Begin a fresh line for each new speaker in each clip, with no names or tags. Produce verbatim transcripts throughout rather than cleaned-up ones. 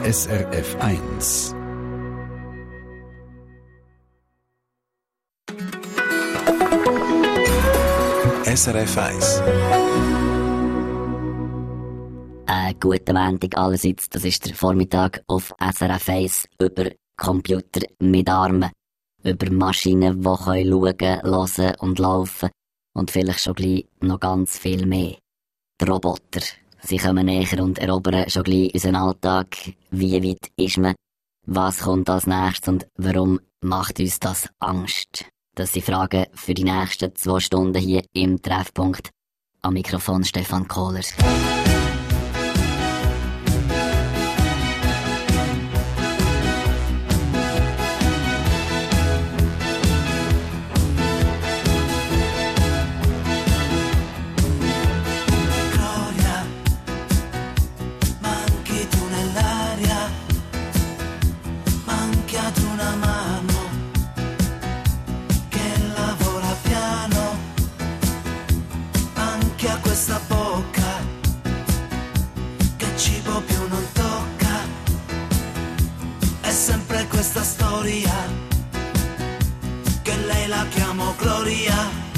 S R F eins. S R F eins.
Äh, guten Montag allerseits, das ist der Vormittag auf S R F eins über Computer mit Armen, über Maschinen, die können schauen, hören und laufen und vielleicht schon gleich noch ganz viel mehr. Die Roboter, sie kommen näher und erobern schon gleich unseren Alltag. Wie weit ist man? Was kommt als nächstes und warum macht uns das Angst? Das sind Fragen für die nächsten zwei Stunden hier im Treffpunkt. Am Mikrofon Stefan Kohler.
Questa storia che lei la chiamo Gloria,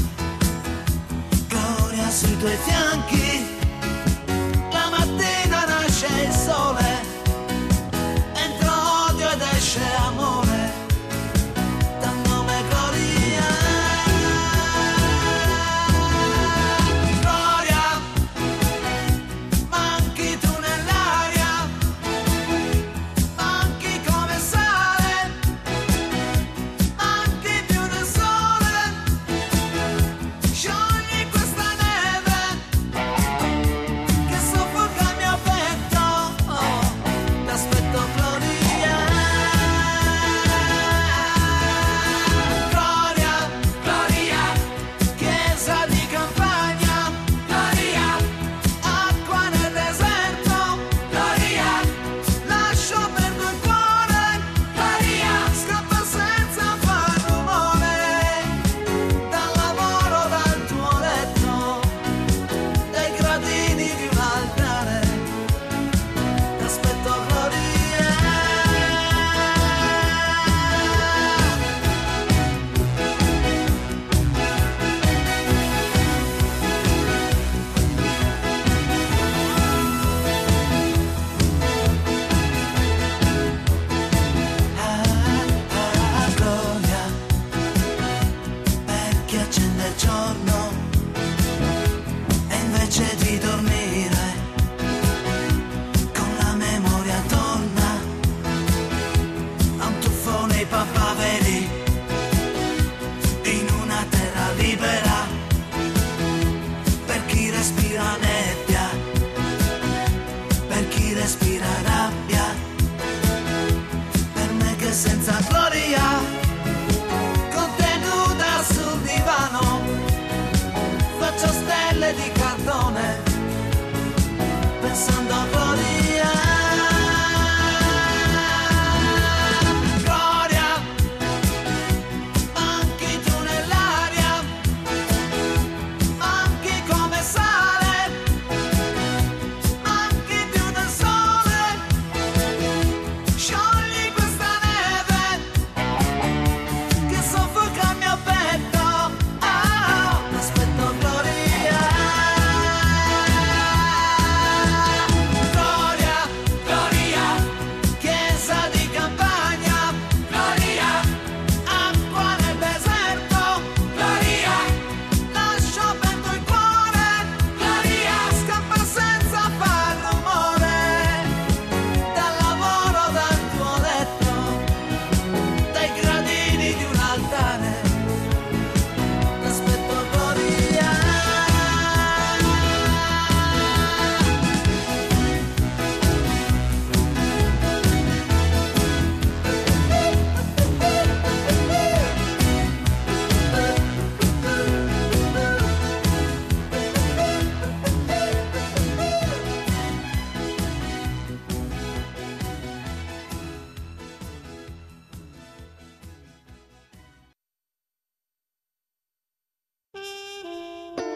Gloria sui tuoi fianchi, la mattina nasce il sole, entra odio ed esce amore, dal nome Gloria. Gloria, manchi tu nell'aria, manchi come sale, manchi più del sole, sciogli questa neve che soffoca il mio petto, oh, t'aspetto Gloria. Gloria, Gloria, chiesa di campagna, Gloria, acqua nel deserto, Gloria, lascio perdo il cuore, Gloria, scappa senza far rumore, dal lavoro, dal tuo letto, dai gradini di un altare, t'aspetto Gloria. Ah, ah, Gloria, per chi accende il giorno e invece di dormire con la memoria torna a un tuffo nei papaveri in una terra libera, per chi respira nebbia, per chi respira rabbia, per me che senza gloria, contenuta sul divano, faccio stelle di cartone, pensando a gloria. Gloria, manchi tu nell'aria, manchi come sale, manchi più del sole, sciogli questa neve che soffoca il mio petto, ah, aspetto Gloria. Gloria, Gloria, chiesa di campagna, Gloria, acqua nel deserto, Gloria, lascio aperto il cuore, Gloria, scappa senza far rumore, dal lavoro, dal tuo letto, dai gradini di un altare, t'aspetto Gloria.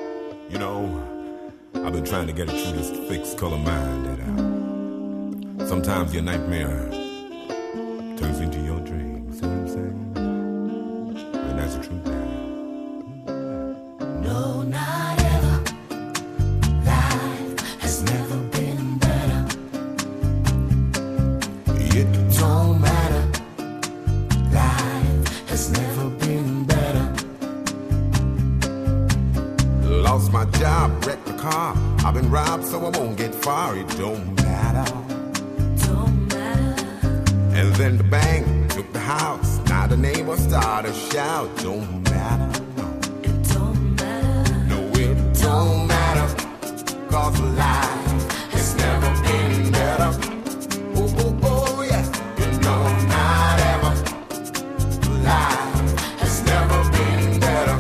You know, I've been trying to get a true this fixed color mind that out. Sometimes your nightmare turns into your dream. See what I'm saying? And that's the truth.
No, not ever. Life has never been better. It don't matter. Life has never been better.
Lost my job, wrecked the car. I've been robbed, so I won't get far. It don't matter.
Don't matter.
And then the bank took the house. Now the neighbors start to shout. Don't matter. No.
It don't matter.
No, it don't matter. Cause life has never been better. Oh, oh, oh, yeah. You know, not ever. Life has never been better.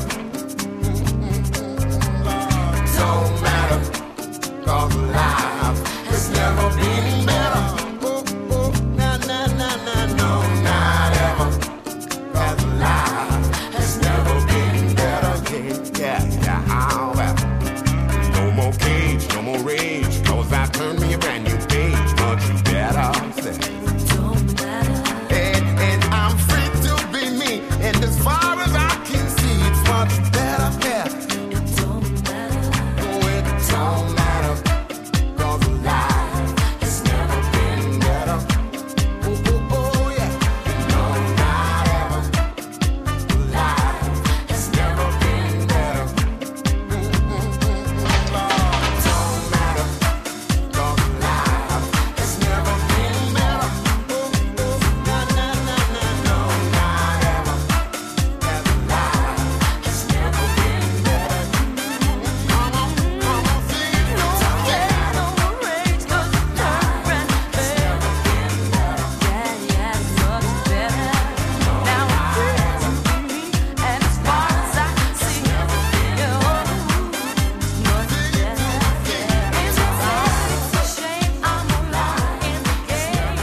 Don't matter. Cause life has never been better. Oh, oh, na, na, na, na, no, not ever. Cause life has never been better. Yeah, yeah, yeah, oh, well. No more cage, no more rage. Cause I turned me a brand new page. Much better. Say.
Don't matter.
And, and I'm free to be me. And as far as I can see, it's much better. Yeah.
It don't matter.
No, it don't matter. Cause life has never been better. Oh, oh, oh, yeah. No, not ever. Life has never been better. Mm-mm-mm. Lord, don't matter. Cause life has never been better. Oh, oh, na, na, na, na, no, not ever. Cause life has never been better. Come on, come on, sing it.
No more rage, 'cause it's different, babe. Yeah, yeah, it's much better. Now I'm free to be me, and as far as I can see, yeah, oh, it's much better. It's a sad, it's a shame I'm alone in the game.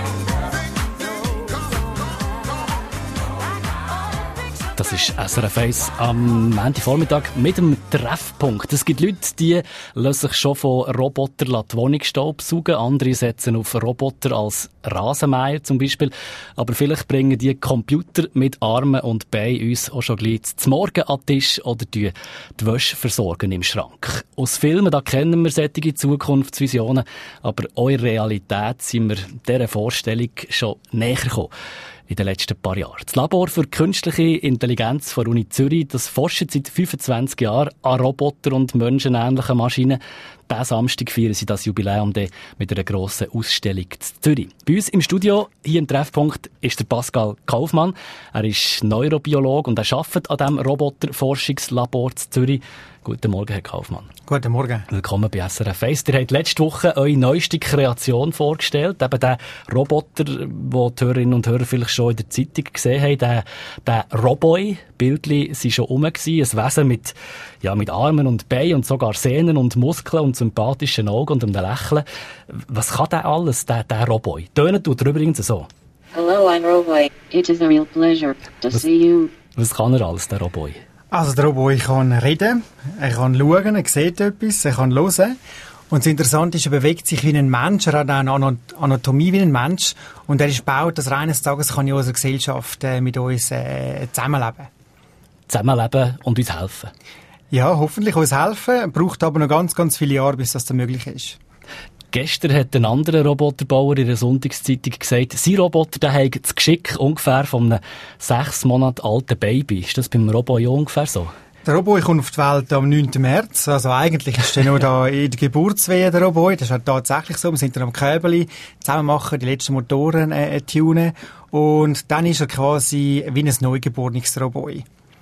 Das ist S R F eins am Montagvormittag mit dem Treffpunkt. Es gibt Leute, die lassen sich schon von Robotern die Wohnung staubsaugen. Andere setzen auf Roboter als Rasenmäher zum Beispiel. Aber vielleicht bringen die Computer mit Armen und Beinen uns auch schon gleich zum Morgen an den Tisch oder die die Wäsche versorgen im Schrank. Aus Filmen, da kennen wir solche Zukunftsvisionen, aber auch in Realität sind wir dieser Vorstellung schon näher gekommen in den letzten paar Jahren. Das Labor für künstliche Intelligenz der Uni Zürich, das forscht seit fünfundzwanzig Jahren an Roboter und menschenähnlichen Maschinen. Diesen Samstag feiern sie das Jubiläum dann mit einer grossen Ausstellung in Zürich. Bei uns im Studio, hier im Treffpunkt, ist der Pascal Kaufmann. Er ist Neurobiologe und er arbeitet an diesem Roboterforschungslabor in Zürich. Guten Morgen, Herr Kaufmann.
Guten Morgen.
Willkommen bei S R F eins. Ihr habt letzte Woche eure neueste Kreation vorgestellt. Eben den Roboter, den die Hörerinnen und Hörer vielleicht schon in der Zeitung gesehen haben. Der, der Roboy. Bildchen sind schon rum gewesen. Ein Wesen mit, ja, mit Armen und Beinen und sogar Sehnen und Muskeln und sympathischen Augen und einem Lächeln. Was kann der alles, der, der Roboy? Tönen tut er übrigens so.
Hello, I'm Roboy. It is a real pleasure to
Was-
see you.
Was kann er alles, der Roboy?
Also der Roboter kann reden, er kann schauen, er sieht etwas, er kann hören. Und das Interessante ist, er bewegt sich wie ein Mensch, er hat auch eine Ana- Anatomie wie ein Mensch. Und er ist gebaut, dass er eines Tages kann in unserer Gesellschaft äh, mit uns äh, zusammenleben.
Zusammenleben und uns helfen.
Ja, hoffentlich uns helfen, braucht aber noch ganz, ganz viele Jahre, bis das dann möglich ist.
Gestern hat ein anderer Roboterbauer in der Sonntagszeitung gesagt, sein Roboter der hat das Geschick ungefähr von einem sechs Monate alten Baby. Ist das beim Roboter ungefähr so?
Der Roboter kommt auf die Welt am neunten März. Also eigentlich ist er nur da in der Geburtswehe, der Roboter. Das ist halt tatsächlich so. Wir sind dann am Köbeli zusammen machen, die letzten Motoren äh, tunen. Und dann ist er quasi wie ein neugeborenes Roboter.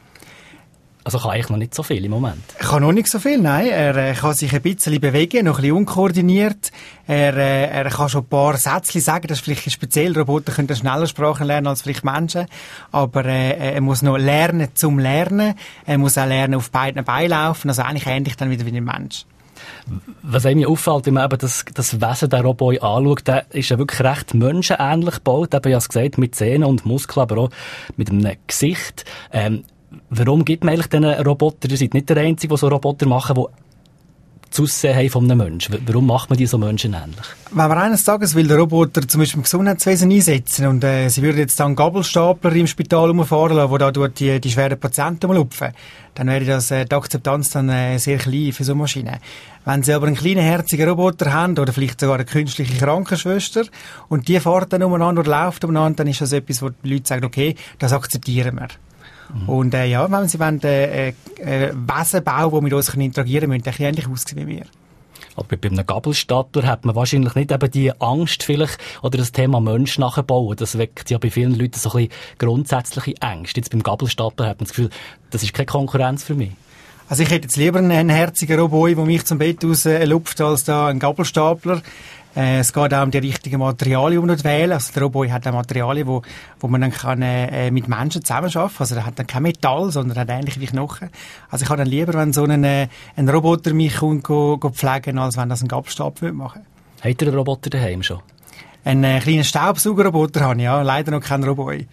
Also kann eigentlich noch nicht so viel im Moment.
Er kann noch nicht so viel, nein. Er äh, kann sich ein bisschen bewegen, noch ein bisschen unkoordiniert. Er, äh, er kann schon ein paar Sätze sagen, das ist vielleicht speziell. Roboter können schneller Sprachen lernen als vielleicht Menschen. Aber äh, er muss noch lernen zum Lernen. Er muss auch lernen, auf beiden Beinen laufen. Also eigentlich ähnlich dann wieder wie ein Mensch.
Was einem auffällt, wenn man eben das, das Wesen der Roboter anschaut, der ist ja wirklich recht menschenähnlich gebaut. Eben, ich habe es gesagt, mit Zähnen und Muskeln, aber auch mit einem Gesicht. Ähm, Warum gibt man eigentlich diesen Roboter? Ihr seid nicht der Einzige, der so Roboter machen, die das Aussehen haben von einem Menschen. W- Warum macht man die so menschenähnlich?
Wenn wir eines Tages will der Roboter zum Beispiel im Gesundheitswesen einsetzen und äh, sie würde jetzt dann einen Gabelstapler im Spital umfahren lassen, der da durch die, die schweren Patienten umlupfen, dann wäre das, äh, die Akzeptanz dann äh, sehr klein für so eine Maschine. Wenn sie aber einen kleinen, herzigen Roboter haben oder vielleicht sogar eine künstliche Krankenschwester und die fährt dann umeinander oder läuft umeinander, dann ist das etwas, wo die Leute sagen, okay, das akzeptieren wir. Mhm. Und äh, ja, wenn sie wollen, äh, äh, Wesen bauen, die mit uns interagieren können, müssen die ähnlich aussehen wie wir.
Aber bei einem Gabelstapler hat man wahrscheinlich nicht eben die Angst vielleicht oder das Thema Mensch nachbauen. Das weckt ja bei vielen Leuten so ein bisschen grundsätzliche Ängste. Jetzt beim Gabelstapler hat man das Gefühl, das ist keine Konkurrenz für mich.
Also ich hätte jetzt lieber einen, einen herzigen Roboter, der mich zum Bett raus äh, lupft, als da einen Gabelstapler. Äh, es geht auch um die richtigen Materialien, die man wählen. Also der Roboter hat auch Materialien, wo, wo man dann kann, äh, mit Menschen zusammenarbeiten kann. Also der hat dann kein Metall, sondern hat ähnlich wie Knochen. Also ich habe dann lieber, wenn so ein, äh, ein Roboter mich kommt, go, go pflegen, als wenn das ein Gabelstapler machen würde.
Habt ihr einen Roboter daheim schon?
Einen äh, kleinen Staubsaugerroboter habe ich, ja. Leider noch keinen Roboter.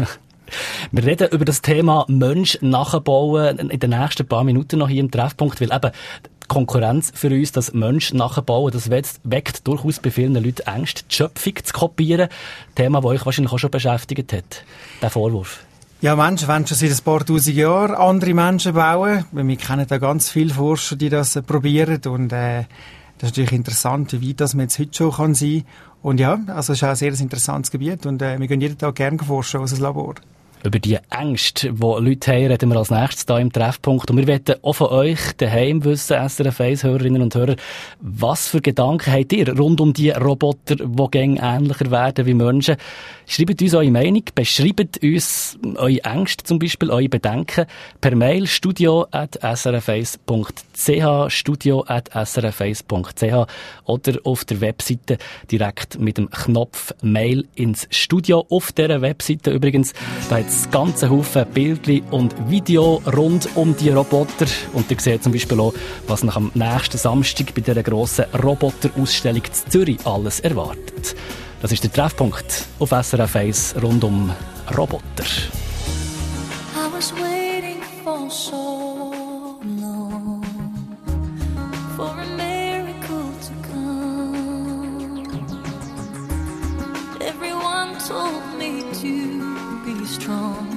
Wir reden über das Thema Mensch nachbauen in den nächsten paar Minuten noch hier im Treffpunkt, weil eben die Konkurrenz für uns, das Mensch nachbauen, das weckt, weckt durchaus bei vielen Leuten Ängste, die Schöpfung zu kopieren. Thema, das euch wahrscheinlich auch schon beschäftigt hat, der Vorwurf.
Ja, Menschen wollen schon seit ein paar tausend Jahren andere Menschen bauen. Wir kennen da ganz viele Forscher, die das äh, probieren und äh, das ist natürlich interessant, wie weit das man jetzt heute schon kann sein. Und ja, also es ist auch ein sehr interessantes Gebiet und äh, wir gehen jeden Tag gerne forschen aus dem Labor.
Über die Ängste, die Leute haben, reden wir als nächstes hier im Treffpunkt. Und wir wollen auch von euch daheim wissen, S R F eins-Hörerinnen und Hörer, was für Gedanken habt ihr rund um die Roboter, die gäng ähnlicher werden wie Menschen? Schreibt uns eure Meinung, beschreibt uns eure Ängste zum Beispiel, eure Bedenken per Mail studio at s r f eins punkt c h, studio at s r f eins punkt c h oder auf der Webseite direkt mit dem Knopf Mail ins Studio. Auf dieser Webseite übrigens, da hat es ganze Haufen Bildchen und Video rund um die Roboter. Und ihr seht zum Beispiel auch, was nach am nächsten Samstag bei dieser grossen Roboterausstellung in Zürich alles erwartet. Das ist der Treffpunkt auf S R F eins rund um Roboter.
I was waiting for so long for a miracle to come. Everyone told me to be strong.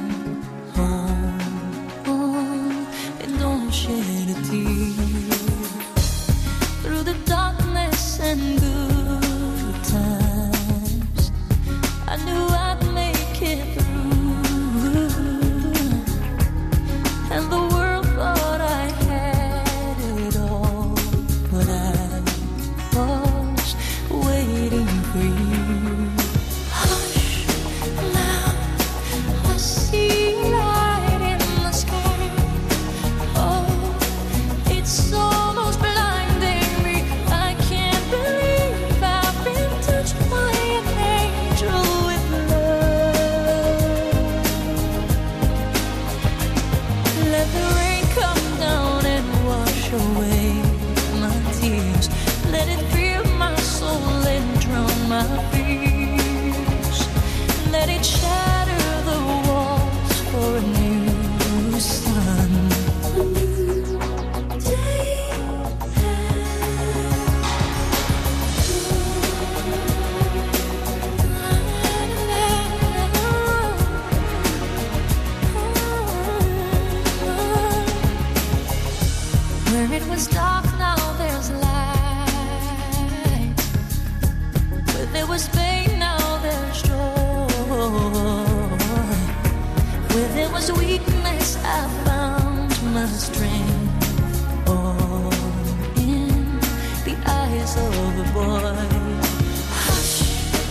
Hold on and don't shed a tear. Through the darkness and good times, I knew I'd make it through. And the world thought I had it all, but I was waiting for you. Hush, now I see light in the sky. Oh, it's almost blinding me. I can't believe I've been touched by an angel with love. Let the rain come down and wash away my tears. Let it fill my soul and drown my fears. Let it shatter the walls for a new sun. A new day. Where it was dark, now there's light. Where there was pain, now there's joy. Where there was weakness, I found my strength. All in the eyes of a boy. Hush,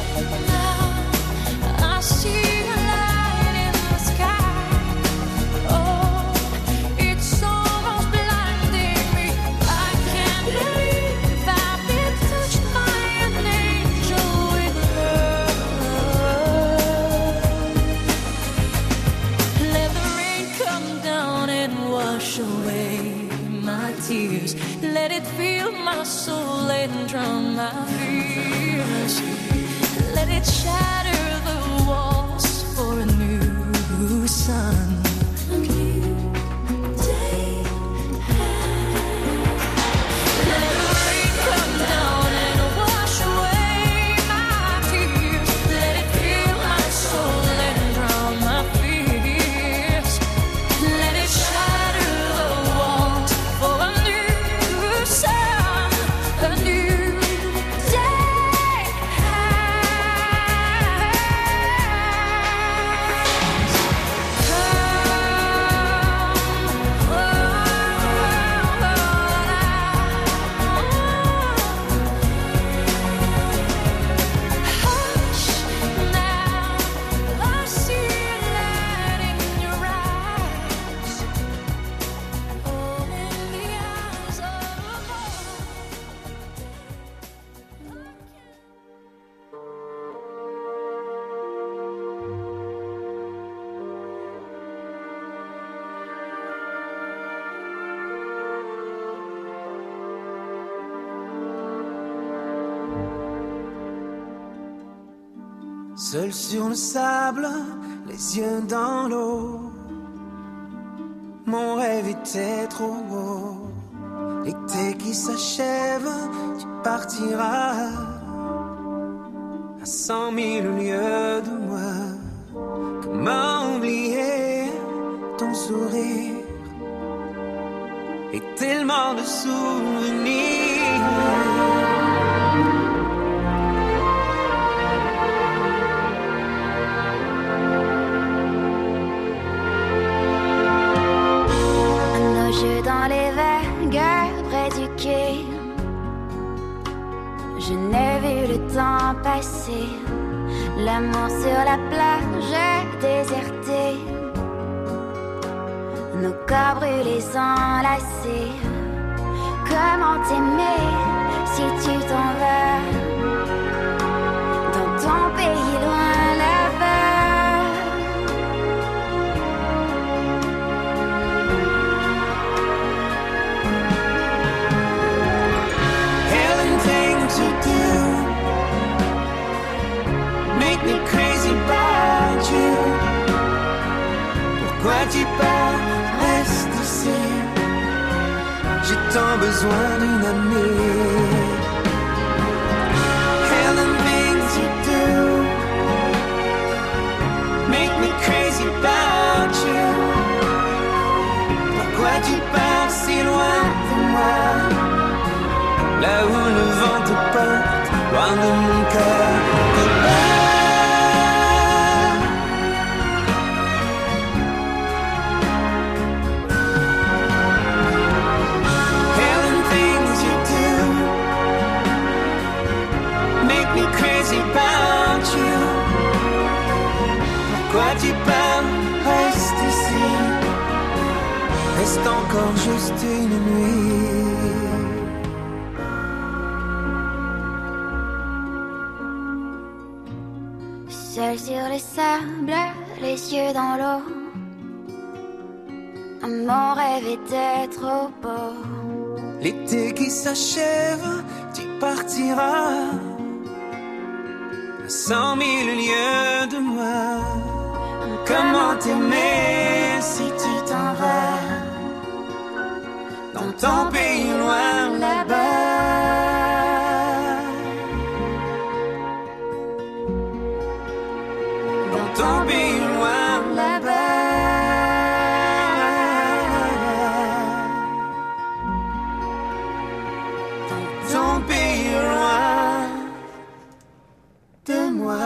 now I see a light in the sky. Oh, it's almost blinding me. I can't believe I've been touched by an angel with love. Let the rain come down and wash away my tears. Let it fill my soul and drown my fears. Let it shatter the walls for a new sun. A new day. Let
Seul sur le sable, les yeux dans l'eau. Mon rêve était trop beau. L'été qui s'achève, tu partiras à cent mille lieues de moi. Comment oublier ton sourire et tellement de souvenirs.
Nos yeux dans les vagues près du quai. Je n'ai vu le temps passer. L'amour sur la plage désertée. Nos corps brûlés enlacés. Comment t'aimer si tu t'en vas dans ton pays loin là-bas.
Helen thing to do, make me crazy about you. Pourquoi tu pars, reste ici. J'ai tant besoin d'une amie. Helen things you do, make me crazy about you. Pourquoi tu pars si loin de moi, là où le vent te porte, loin de mon cœur. Goodbye. Helen things you do, make me crazy about you. Pourquoi tu pars, reste ici. Reste encore juste une nuit.
Seul sur le sable, les yeux dans l'eau. Mon rêve était trop beau.
L'été qui s'achève, tu partiras à cent mille lieues de moi. Comment t'aimer si tu t'en vas dans ton pays loin là-bas. Dans ton pays loin là-bas. Dans ton pays loin de moi.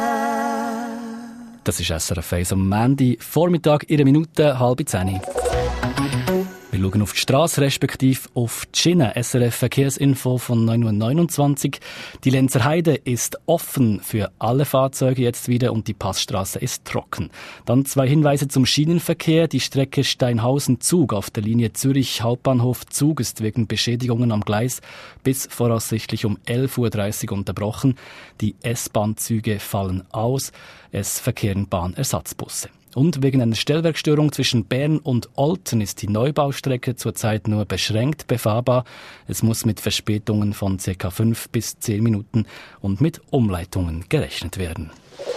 Das ist S R F eins am Montag, Vormittag, in einer Minute, halb zehn. Wir schauen auf die Straße, respektive auf die Schiene. S R F Verkehrsinfo von neun Uhr neunundzwanzig. Die Lenzer Heide ist offen für alle Fahrzeuge jetzt wieder und die Passstraße ist trocken. Dann zwei Hinweise zum Schienenverkehr. Die Strecke Steinhausen-Zug auf der Linie Zürich Hauptbahnhof Zug ist wegen Beschädigungen am Gleis bis voraussichtlich um elf Uhr dreißig unterbrochen. Die S-Bahn-Züge fallen aus. Es verkehren Bahnersatzbusse. Und wegen einer Stellwerkstörung zwischen Bern und Olten ist die Neubaustrecke zurzeit nur beschränkt befahrbar. Es muss mit Verspätungen von ca. fünf bis zehn Minuten und mit Umleitungen gerechnet werden.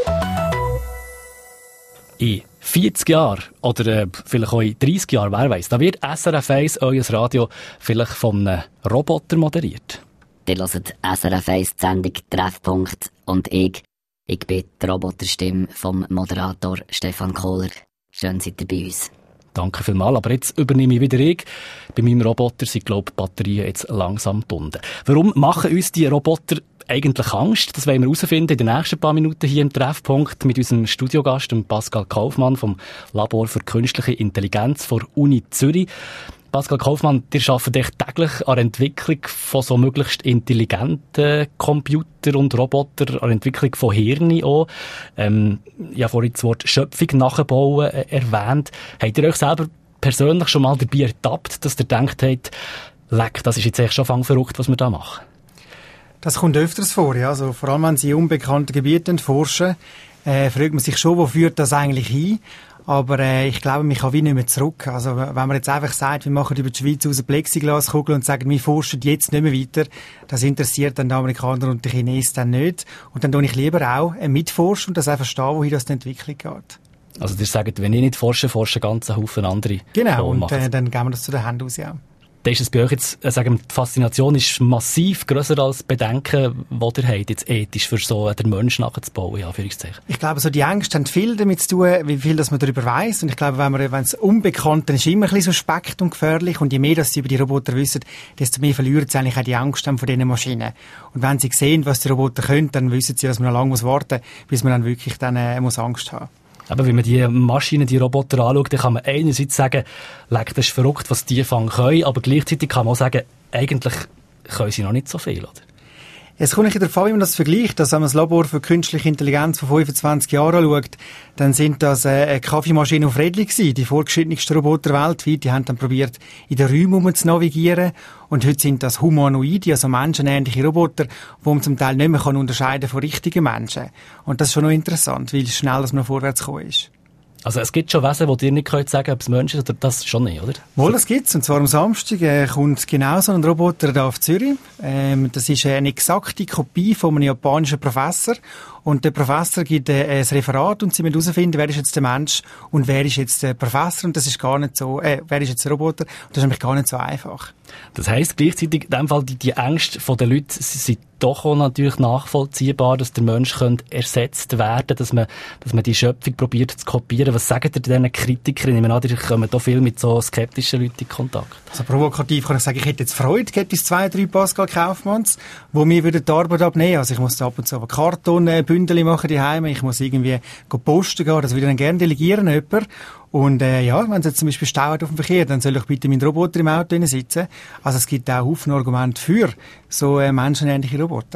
In vierzig Jahren oder äh, vielleicht auch in dreißig Jahren, wer weiss, da wird S R F eins, euer Radio, vielleicht von einem Roboter moderiert.
Ihr hört S R F eins die Sendung Treffpunkt und ich, ich bin die Roboterstimme vom Moderator Stefan Kohler. Schön seid ihr bei uns.
Danke vielmals, aber jetzt übernehme ich wieder ich. Bei meinem Roboter sind, glaube ich, die Batterien jetzt langsam gebunden. Warum machen uns die Roboter eigentlich Angst? Das wollen wir herausfinden in den nächsten paar Minuten hier im Treffpunkt mit unserem Studiogast, dem Pascal Kaufmann vom Labor für Künstliche Intelligenz der Uni Zürich. Pascal Kaufmann, ihr arbeitet täglich an der Entwicklung von so möglichst intelligenten Computern und Robotern, an der Entwicklung von Hirnen auch. Ähm, ich habe vorhin das Wort Schöpfung nachbauen äh, erwähnt. Habt ihr euch selber persönlich schon mal dabei ertappt, dass ihr gedacht habt, leck, das ist jetzt echt schon fang verrückt, was wir da machen?
Das kommt öfters vor, ja. Also, vor allem, wenn Sie in unbekannten Gebieten forschen, äh, fragt man sich schon, wo führt das eigentlich hin? Aber äh, ich glaube, man kann wie nicht mehr zurück. Also wenn man jetzt einfach sagt, wir machen über die Schweiz aus eine Plexiglaskugel und sagen, wir forschen jetzt nicht mehr weiter, das interessiert dann die Amerikaner und die Chinesen dann nicht. Und dann tue ich lieber auch äh, mitforschen und das auch verstehen, wohin das die Entwicklung geht.
Also ihr sagt, wenn ich nicht forsche, forschen ganz Haufen andere.
Genau,
und
und äh, dann geben wir das zu den Händen aus, ja.
Da ist es bei euch jetzt, äh, sagen wir, die Faszination ist massiv grösser als die Bedenken, die ihr habt, jetzt ethisch für so äh, den Menschen nachzubauen, ja, Anführungszeichen.
Ich glaube, so die Ängste haben viel damit zu tun, wie viel dass man darüber weiss. Und ich glaube, wenn man, wenn es unbekannt ist, ist immer ein bisschen suspekt und gefährlich. Und je mehr, dass sie über die Roboter wissen, desto mehr verlieren sie eigentlich auch die Angst von diesen Maschinen. Und wenn sie sehen, was die Roboter können, dann wissen sie, dass man noch lange muss warten muss, bis man dann wirklich dann, äh, muss Angst haben.
Aber wenn man die Maschinen, die Roboter anschaut, dann kann man einerseits sagen, leck, das ist verrückt, was die fangen können, aber gleichzeitig kann man auch sagen, eigentlich können sie noch nicht so viel, oder?
Es kommt nicht darauf an, wie man das vergleicht. Also, wenn man das Labor für künstliche Intelligenz von fünfundzwanzig Jahren anschaut, dann sind das äh, Kaffeemaschinen auf Rädchen gewesen, die fortgeschrittensten Roboter weltweit. Die haben dann probiert, in den Räumen zu navigieren. Und heute sind das Humanoide, also menschenähnliche Roboter, die man zum Teil nicht mehr kann unterscheiden von richtigen Menschen. Und das ist schon noch interessant, wie schnell dass man vorwärts gekommen ist.
Also es gibt schon Wesen, die dir nicht können sagen, ob es Menschen ist, oder das schon nicht, oder?
Wohl, das gibt's. Und zwar am Samstag äh, kommt genau so ein Roboter da auf Zürich. Ähm, das ist eine exakte Kopie von einem japanischen Professor. Und der Professor gibt äh, ein Referat und sie müssen herausfinden, wer ist jetzt der Mensch und wer ist jetzt der Professor. Und das ist gar nicht so, äh, wer ist jetzt der Roboter. Und das ist nämlich gar nicht so einfach.
Das heisst gleichzeitig, in dem Fall, die, die Ängste der Leute sind doch auch natürlich nachvollziehbar, dass der Mensch könnte ersetzt werden, dass man, dass man die Schöpfung probiert zu kopieren. Was sagen ihr diesen Kritikern? Ich meine, die kommen da viel mit so skeptischen Leuten in Kontakt.
Also provokativ kann ich sagen, ich hätte jetzt Freude, hätte es zwei, drei Pascal Kaufmanns, wo mir würden die Arbeit abnehmen. Also ich muss ab und zu aber Kartonbündel machen daheim, ich muss irgendwie posten gehen, das würde ich dann gerne delegieren jemand. Und äh, ja, wenn es jetzt zum Beispiel Stau hat auf dem Verkehr, dann soll ich bitte meinen Roboter im Auto sitzen. Also es gibt auch Haufen Argumente für so äh, menschenähnliche Roboter.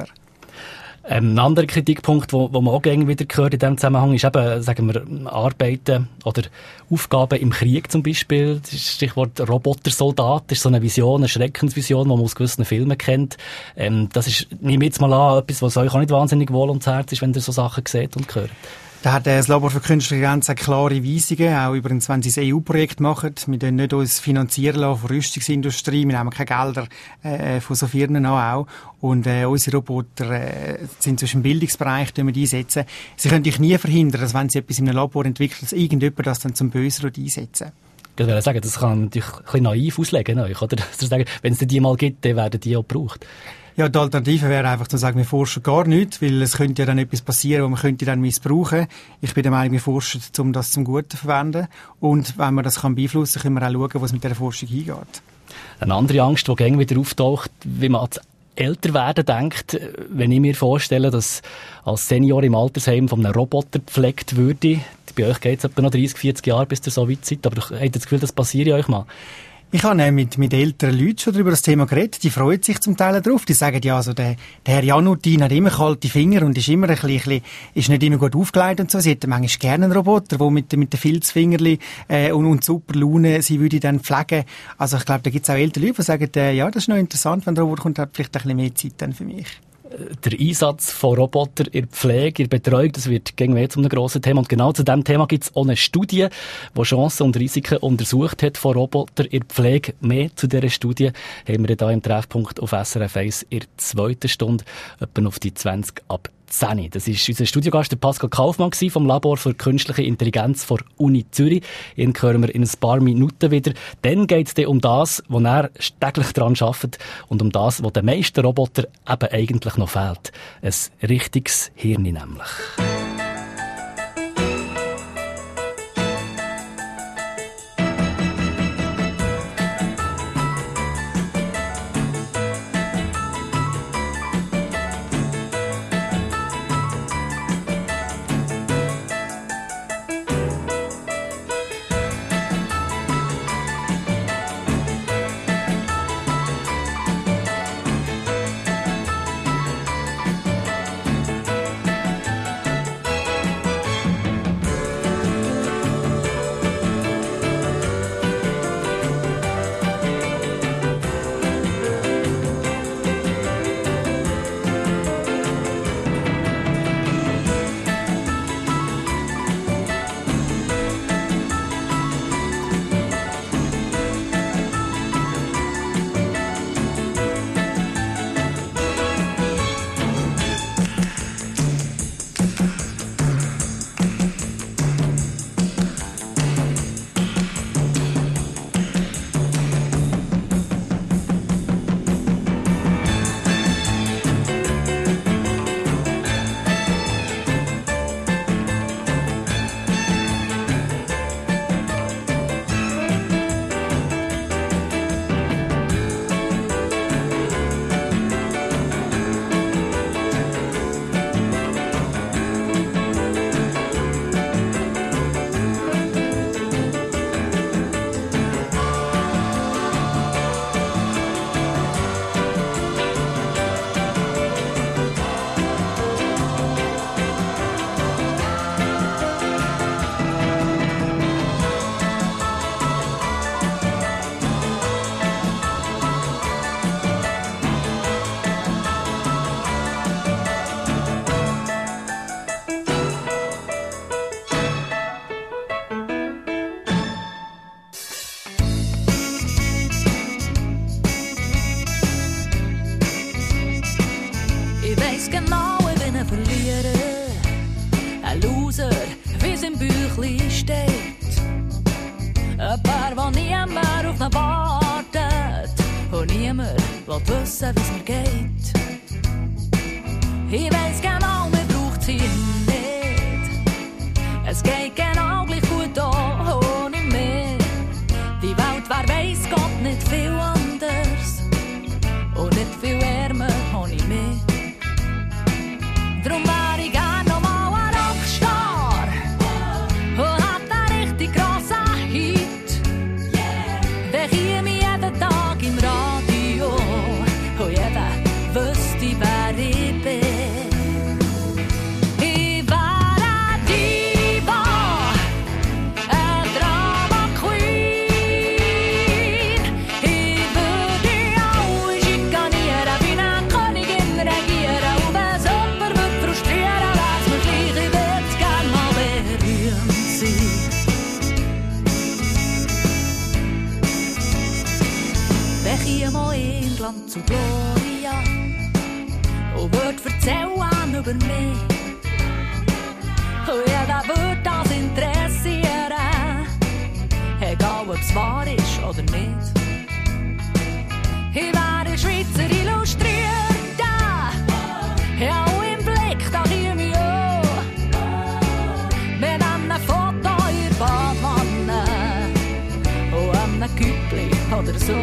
Ähm, ein anderer Kritikpunkt, wo, wo man auch gerne wieder hört in diesem Zusammenhang, ist eben, sagen wir, Arbeiten oder Aufgaben im Krieg zum Beispiel. Das ist Stichwort Robotersoldat, das ist so eine Vision, eine Schreckensvision, die man aus gewissen Filmen kennt. Ähm, das ist, nehme ich jetzt mal an, etwas, was euch auch nicht wahnsinnig wohl ums Herz ist, wenn ihr so Sachen seht und hört.
Da hat das Labor für Künstliche Intelligenz klare Weisungen, auch übrigens, wenn sie das E U-Projekt machen. Wir dürfen nicht uns finanzieren lassen von der Rüstungsindustrie, wir nehmen keine Gelder äh, von so Firmen an auch. Und äh, unsere Roboter äh, sind zwischen im Bildungsbereich, die wir einsetzen. Sie können dich nie verhindern, dass wenn sie etwas in einem Labor entwickeln, dass irgendjemand das dann zum Bösen einsetzen.
Ich würde sagen, das kann man natürlich ein bisschen naiv auslegen, oder? Wenn es die mal gibt, dann werden die auch gebraucht.
Ja, die Alternative wäre einfach zu sagen, wir forschen gar nichts, weil es könnte ja dann etwas passieren, was man könnte dann missbrauchen. Ich bin der Meinung, wir forschen, um das zum Guten zu verwenden. Und wenn man das kann beeinflussen kann, können wir auch schauen, was mit dieser Forschung hingeht.
Eine andere Angst, die gerne wieder auftaucht, wie man ans Älterwerden denkt, wenn ich mir vorstelle, dass als Senior im Altersheim von einem Roboter gepflegt würde. Bei euch geht es etwa noch dreißig, vierzig Jahre, bis ihr so weit seid, aber habt ihr das Gefühl, das passiert euch mal?
Ich habe äh, mit, mit älteren Leuten schon über das Thema geredet. Die freuen sich zum Teil drauf. Die sagen, ja, also der, der Herr Janutin hat immer kalte Finger und ist immer ein bisschen, ein bisschen, ist nicht immer gut aufgelegt und so. Sie hätten manchmal gerne einen Roboter, der mit, mit den Filzfingerli äh, und, und super Laune sie würde dann pflegen. Also ich glaube, da gibt es auch ältere Leute, die sagen, äh, ja, das ist noch interessant, wenn der Roboter kommt, hat vielleicht ein bisschen mehr Zeit dann für mich.
Der Einsatz von Robotern in der Pflege, in der Betreuung, das wird gegen mehr zu einem grossen Thema. Und genau zu diesem Thema gibt es auch eine Studie, die Chancen und Risiken untersucht hat von Robotern in der Pflege. Mehr zu dieser Studie haben wir hier im Treffpunkt auf S R F eins in der zweiten Stunde, etwa auf die zwanzig ab zehn. Das ist unser Studiogast, der Pascal Kaufmann, vom Labor für Künstliche Intelligenz der Uni Zürich. Ihn hören wir in ein paar Minuten wieder. Dann geht es dann um das, wo er täglich daran arbeitet und um das, was den meisten Robotern eben eigentlich noch fehlt. Ein richtiges Hirn nämlich.
im Büchlein steht. Ein Paar, wo niemand auf ihn wartet und niemand will wissen, wie es mir geht. Ich weiss genau, mir braucht sie nicht. Es geht genau gleich gut auch ohne mich. Die Welt wär weiss Gott nicht viel anders und nicht viel ärmer ohne mich. Drum wär ich gern noch mal ein Rockstar und hab den richtig grossen Hit. Der käme jeden Tag im Radio und jeder wüsste, wer ich bin. Ich wär eine Diva, eine Drama Queen. Ich würde alle schikanieren, wie eine Königin regieren. Und wenn jemand würde frustrieren, wär's mir gleich, ich würd gern mal berühmt sein. Wenn ich mal in Land zu Gloria und würd erzählen über mich, und jeder würd das interessieren, egal ob's wahr ist oder nicht. Ich wäre Schweizer Illustrierte, ja auch im Blick, da käme ich auch mit einem Foto in der Badwanne und einem Küppli oder so.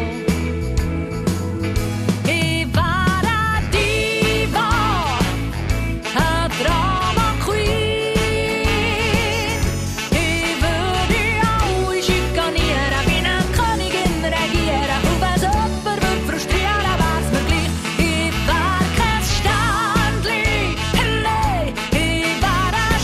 Ich wär eine Diva, eine Drama Queen. Ich würde alle schikanieren, wie eine Königin regieren. Und wenn jemand würde frustrieren, wär's mir gleich. Ich wär kein Ständli, nein, ich wär ein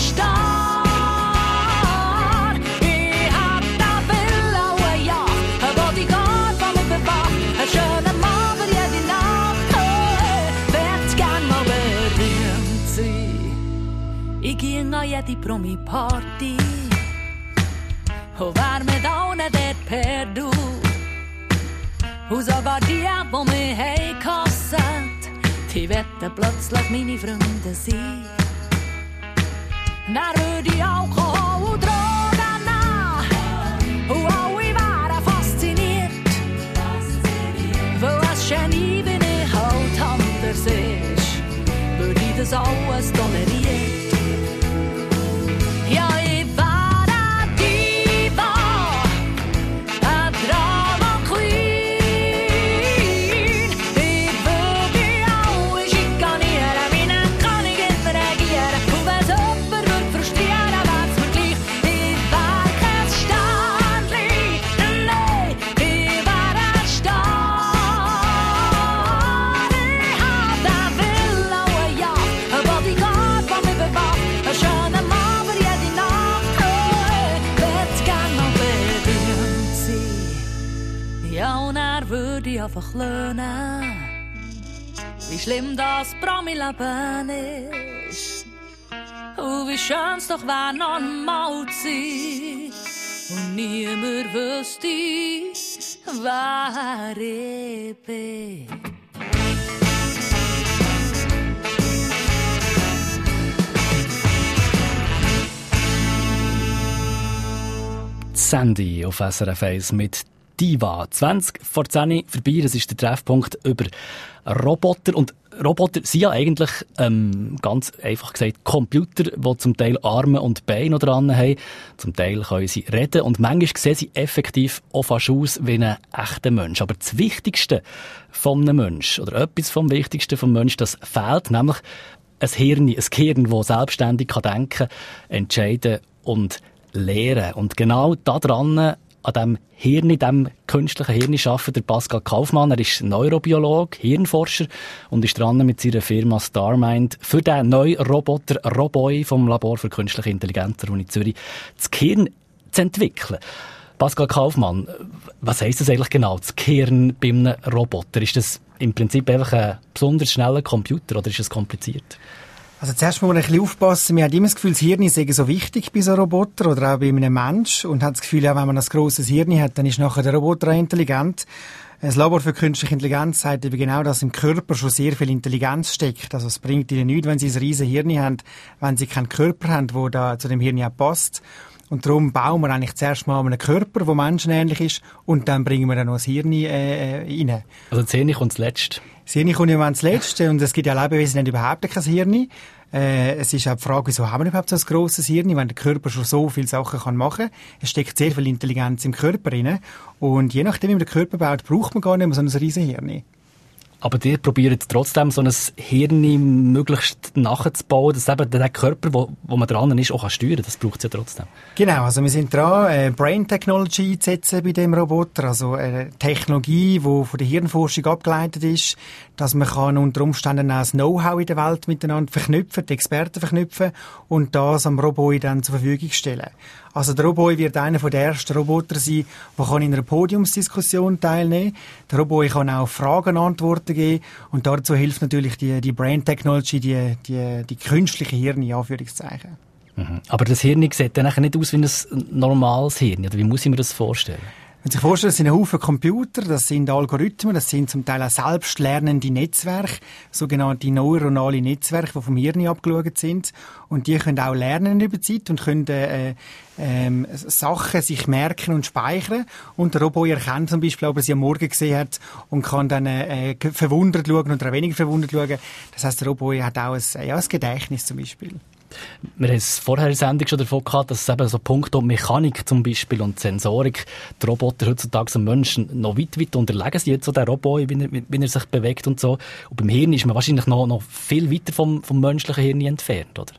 Star. Ich hab da Villa und eine Yacht, ein Bodyguard, der mich bewacht, einen schönen Mann für jede Nacht. Hey, würd gern mal berühmt sein. Ich ging an jede Promi-Party und wär mit allen dort per Du. Und sogar die, die mich heimgehasst, die wetten plötzlich meine Freunde sein. Dann würde ich Alkohol und Drogen nehmen und alle wären fasziniert. Weil ein Genie, wie ich halt anders ist, würde ich das alles tolerieren. Ja, ich wär eine Diva, eine Drama Queen. Ich würde alle schikanieren, wie eine Königin regieren. Und wenn jemand würde frustrieren, wär's mir gleich. Ich wär kein Ständli, nein, ich wär ein Star. Ich hab eine Villa und eine Yacht, ein Bodyguard, der mich bewacht, einen schönen Mann für jede Nacht. Hey, würd gern mal berühmt sein. Ja, und er würde ich einfach lernen, wie schlimm das Promi-Leben ist. Und wie schön's doch wär, normal zu sein. Und niemand wüsste, wer ich bin.
Sandy auf S R F eins mit Diva. zwanzig vor zehn vorbei, das ist der Treffpunkt über Roboter. Und Roboter sind ja eigentlich, ähm, ganz einfach gesagt, Computer, die zum Teil Arme und Beine dran haben. Zum Teil können sie reden und manchmal sehen sie effektiv auch fast aus wie ein echter Mensch. Aber das Wichtigste von einem Menschen, oder etwas vom Wichtigsten vom Menschen, das fehlt, nämlich ein Hirn, ein Gehirn, das selbstständig denken kann, entscheiden und lehren. Und genau da dran, an diesem Hirn, diesem künstlichen Hirn, arbeitet der Pascal Kaufmann. Er ist Neurobiologe, Hirnforscher und ist dran mit seiner Firma Starmind für den neuen Roboter Roboy vom Labor für künstliche Intelligenz der Uni Zürich das Gehirn zu entwickeln. Pascal Kaufmann, was heisst das eigentlich genau, das Gehirn bei einem Roboter? Ist das im Prinzip einfach ein besonders schneller Computer oder ist es kompliziert?
Also zuerst muss man ein bisschen aufpassen. Man hat immer das Gefühl, das Hirn sei so wichtig bei so einem Roboter oder auch bei einem Mensch und hat das Gefühl, ja, wenn man ein grosses Hirn hat, dann ist nachher der Roboter auch intelligent. Das Labor für künstliche Intelligenz sagt eben genau, dass im Körper schon sehr viel Intelligenz steckt. Also es bringt ihnen nichts, wenn sie ein riesen Hirn haben, wenn sie keinen Körper haben, der da zu dem Hirn auch passt. Und darum bauen wir eigentlich zuerst mal einen Körper, der menschenähnlich ist, und dann bringen wir dann noch das Hirn äh, rein.
Also das Hirn kommt zuletzt.
Das Hirn kommt immer ans Letzte, und es gibt ja Lebewesen, die haben überhaupt kein Hirn. Äh, es ist auch die Frage, wieso haben wir überhaupt so ein grosses Hirn, wenn der Körper schon so viele Sachen kann machen kann. Es steckt sehr viel Intelligenz im Körper rein. Und je nachdem, wie man den Körper baut, braucht man gar nicht mehr so ein riesen Hirn.
Aber ihr probiert trotzdem, so ein Hirn möglichst nachzubauen, dass eben der Körper, wo, wo man dran ist, auch steuern kann. Das braucht es ja trotzdem.
Genau, also wir sind dran, äh, Brain Technology einzusetzen bei dem Roboter. Also eine Technologie, die von der Hirnforschung abgeleitet ist, dass man kann unter Umständen auch das Know-how in der Welt miteinander verknüpfen, die Experten verknüpfen und das am Roboter dann zur Verfügung stellen. Also der Roboter wird einer der ersten Roboter sein, der in einer Podiumsdiskussion teilnehmen kann. Der Roboter kann auch Fragen Antworten geben, und dazu hilft natürlich die, die Brain Technology, die, die, die künstliche Hirn, in Anführungszeichen.
Mhm. Aber das Hirn sieht dann nicht aus wie ein normales Hirn, oder wie muss ich mir das vorstellen?
Wenn Sie sich vorstellen, das sind ein Haufen Computer, das sind Algorithmen, das sind zum Teil auch selbstlernende Netzwerke, sogenannte neuronale Netzwerke, die vom Hirn abgeschaut sind. Und die können auch lernen über die Zeit und können äh, ähm, Sachen sich merken und speichern. Und der Roboter erkennt zum Beispiel, ob er sie am Morgen gesehen hat, und kann dann äh, verwundert schauen oder weniger verwundert schauen. Das heisst, der Roboter hat auch ein, ja, ein Gedächtnis zum Beispiel.
Wir haben es vorher in der Sendung schon davon gehabt, dass es eben so Punkte Mechanik zum Beispiel und Sensorik, die Roboter heutzutage am Menschen noch weit, weit unterlegen sind, jetzt so der Roboter, wie er, wie er sich bewegt und so. Und beim Hirn ist man wahrscheinlich noch, noch viel weiter vom, vom menschlichen Hirn entfernt, oder?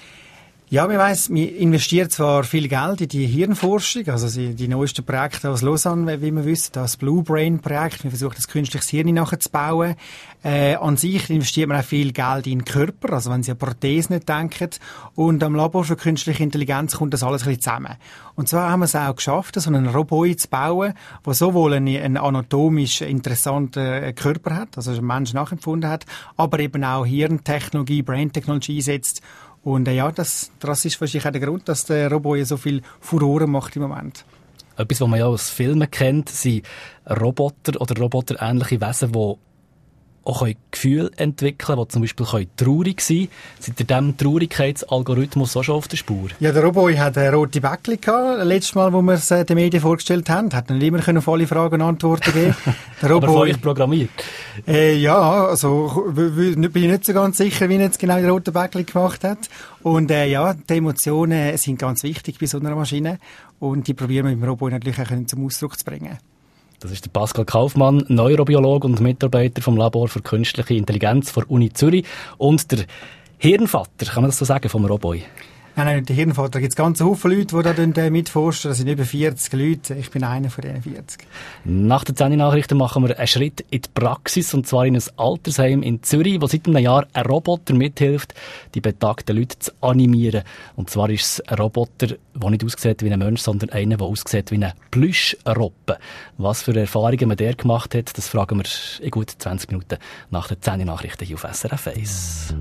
Ja, man weiss, man investiert zwar viel Geld in die Hirnforschung, also die, die neuesten Projekte aus Lausanne, wie wir wissen, das Blue Brain Projekt, wir versuchen das künstliches Hirn nachzubauen. Äh, an sich investiert man auch viel Geld in den Körper, also wenn Sie an Prothesen nicht denken. Und am Labor für künstliche Intelligenz kommt das alles ein bisschen zusammen. Und zwar haben wir es auch geschafft, so einen Roboter zu bauen, der sowohl einen, einen anatomisch interessanten Körper hat, also ein Mensch nachempfunden hat, aber eben auch Hirntechnologie, Brain Technology einsetzt. Und äh, ja, das, das ist wahrscheinlich auch der Grund, dass der Roboter so viel Furore macht im Moment.
Etwas, was man ja aus Filmen kennt, sind Roboter oder roboterähnliche Wesen, die auch Gefühle entwickeln können, die zum Beispiel traurig sein können. Seid ihr diesem Traurigkeitsalgorithmus auch schon auf der Spur?
Ja, der Roboter hat eine rote Bäckchen gehabt, letztes Mal, wo wir es den Medien vorgestellt haben. Hat nicht immer auf alle Fragen Antworten geben. Der
Aber von euch programmiert?
Äh, ja, also bin ich nicht so ganz sicher, wie er jetzt genau die rote Bäckchen gemacht hat. Und äh, ja, die Emotionen sind ganz wichtig bei so einer Maschine. Und die probieren wir mit dem Roboter natürlich auch zum Ausdruck zu bringen.
Das ist der Pascal Kaufmann, Neurobiologe und Mitarbeiter vom Labor für künstliche Intelligenz der Uni Zürich und der Hirnvater, kann man das so sagen, vom Roboter?
Nein, nein, der Hirnvater. Da gibt es ganz viele Leute, die da mitforschen. Das sind über vierzig Leute. Ich bin einer von diesen vierzig.
Nach den zehn Nachrichten machen wir einen Schritt in die Praxis, und zwar in ein Altersheim in Zürich, wo seit einem Jahr ein Roboter mithilft, die betagten Leute zu animieren. Und zwar ist es ein Roboter, der nicht aussieht wie ein Mensch, sondern einer, der aussieht wie eine Plüschroppe. Was für Erfahrungen man der gemacht hat, das fragen wir in gut zwanzig Minuten nach den zehn Nachrichten hier auf S R F eins.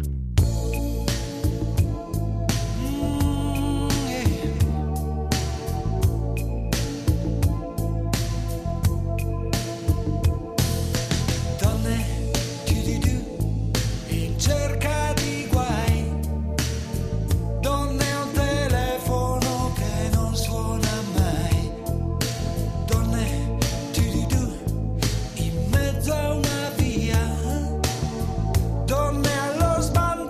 Donne allo sbando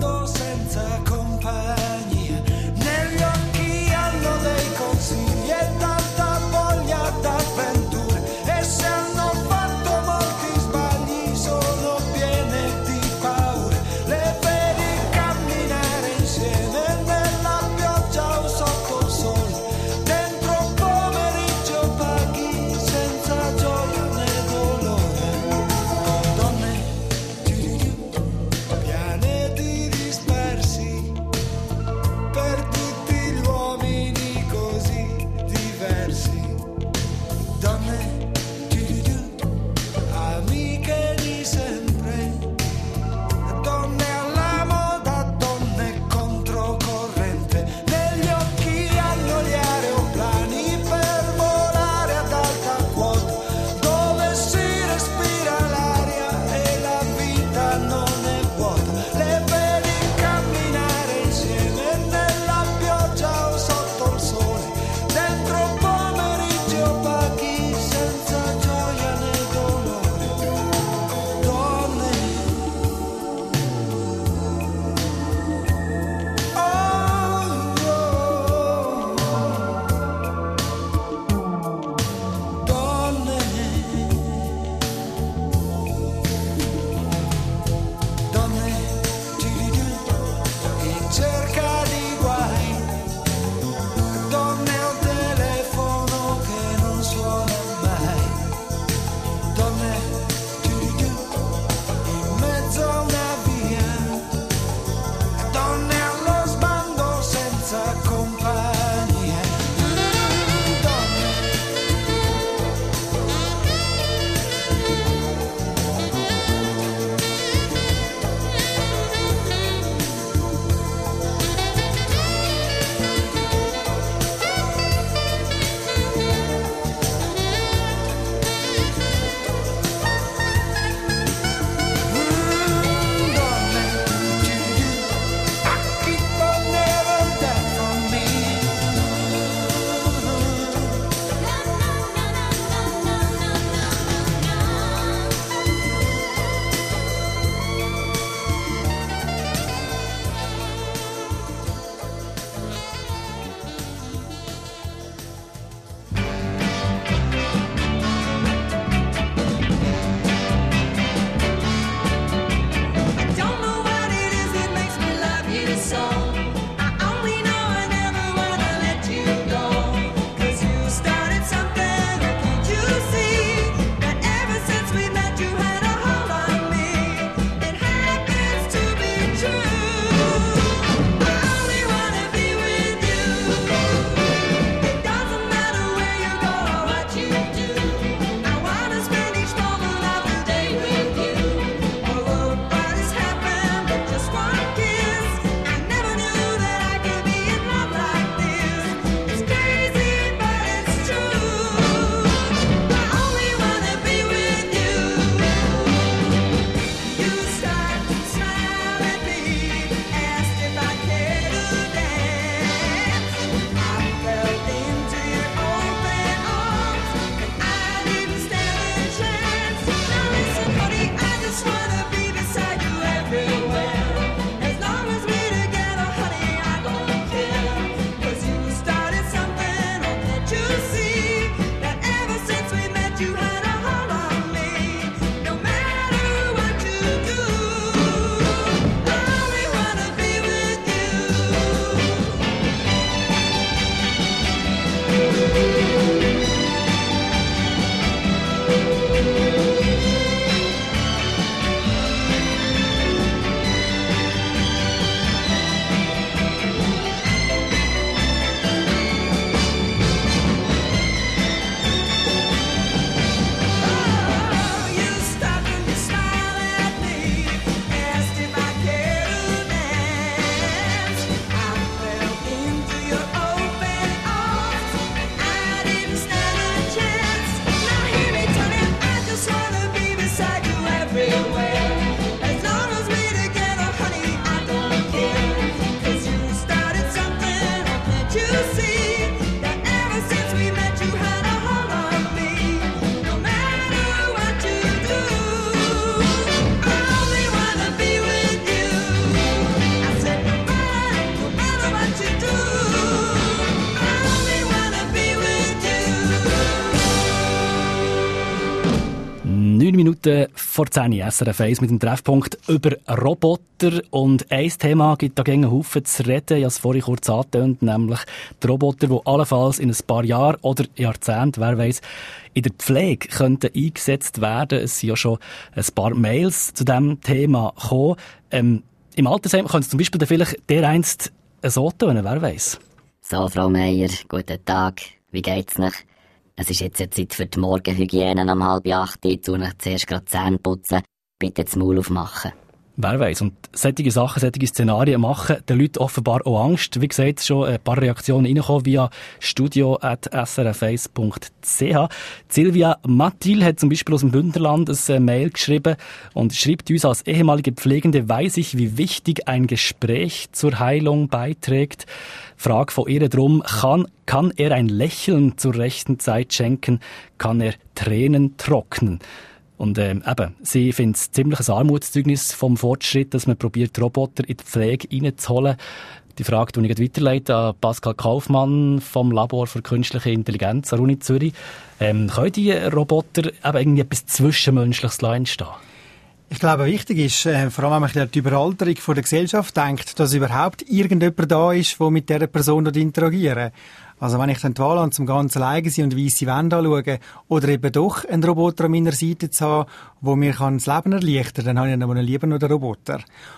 Minuten vor zehn S R F eins mit dem Treffpunkt über Roboter. Und ein Thema gibt da gegen einen Haufen zu reden. Ich habe es vorhin kurz angetönt, nämlich die Roboter, die allenfalls in ein paar Jahren oder Jahrzehnten, wer weiss, in der Pflege könnten eingesetzt werden. Es sind ja schon ein paar Mails zu diesem Thema gekommen. Ähm, Im Altersheim könnte es zum Beispiel vielleicht dereinst so tun, wer weiss.
So, Frau Meier, guten Tag. Wie geht's noch? Es ist jetzt Zeit für die Morgenhygiene um halb acht. Ich tu noch zuerst gerade Zähne putzen. Bitte das Maul aufmachen.
Wer weiss. Und solche Sachen, solche Szenarien machen den Leuten offenbar auch Angst. Wie gesagt, schon ein paar Reaktionen reingekommen via studio at s r f eins punkt c h. Silvia Mattil hat zum Beispiel aus dem Bündnerland ein Mail geschrieben und schreibt uns: Als ehemalige Pflegende weiß ich, wie wichtig ein Gespräch zur Heilung beiträgt. Frage von ihr drum: Kann, kann er ein Lächeln zur rechten Zeit schenken? Kann er Tränen trocknen? Und ähm, eben, sie findet es ziemlich ein Armutszeugnis vom Fortschritt, dass man probiert, Roboter in die Pflege reinzuholen. Die Frage die ich weiterleite an Pascal Kaufmann vom Labor für Künstliche Intelligenz an der Uni Zürich. Ähm, können die Roboter eben irgendwie etwas Zwischenmenschliches entstehen?
Ich glaube, wichtig ist, äh, vor allem wenn man an die Überalterung von der Gesellschaft denkt, dass überhaupt irgendjemand da ist, der mit dieser Person interagieren. Also wenn ich dann die Wahl habe, zum ganz alleine sein und weisse Wände anschauen, oder eben doch einen Roboter an meiner Seite zu haben, der mir das Leben erleichtern kann, dann habe ich dann lieber noch den Roboter.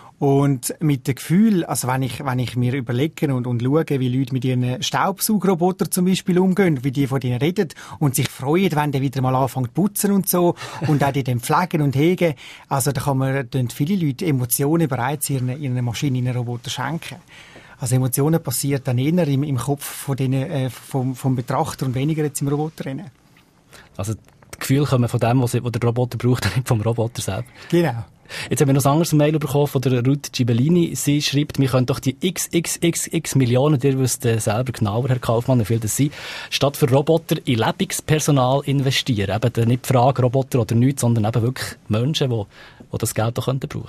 Und mit dem Gefühl, also wenn ich, wenn ich mir überlege und, und schaue, wie Leute mit ihren Staubsaugrobotern zum Beispiel umgehen, wie die von denen reden und sich freuen, wenn der wieder mal anfängt zu putzen und so, und auch die dann pflegen und hegen, also da kann man, dann viele Leute Emotionen bereits ihren, ihren Maschinen, ihren Roboter schenken. Also Emotionen passieren dann eher im, im Kopf von denen, äh, vom, vom Betrachter und weniger jetzt im Roboter drin.
Also die Gefühle kommen von dem, was der Roboter braucht, und nicht vom Roboter selbst.
Genau.
Jetzt haben wir noch ein anderes Mail bekommen von der Ruth Gibellini. Sie schreibt, wir können doch die x x x x Millionen, ihr wisst äh, selber genauer, Herr Kaufmann, wie viel das sind, statt für Roboter in Lebenspersonal investieren. Eben nicht die Frage Roboter oder nichts, sondern eben wirklich Menschen, die, die das Geld auch brauchen könnten.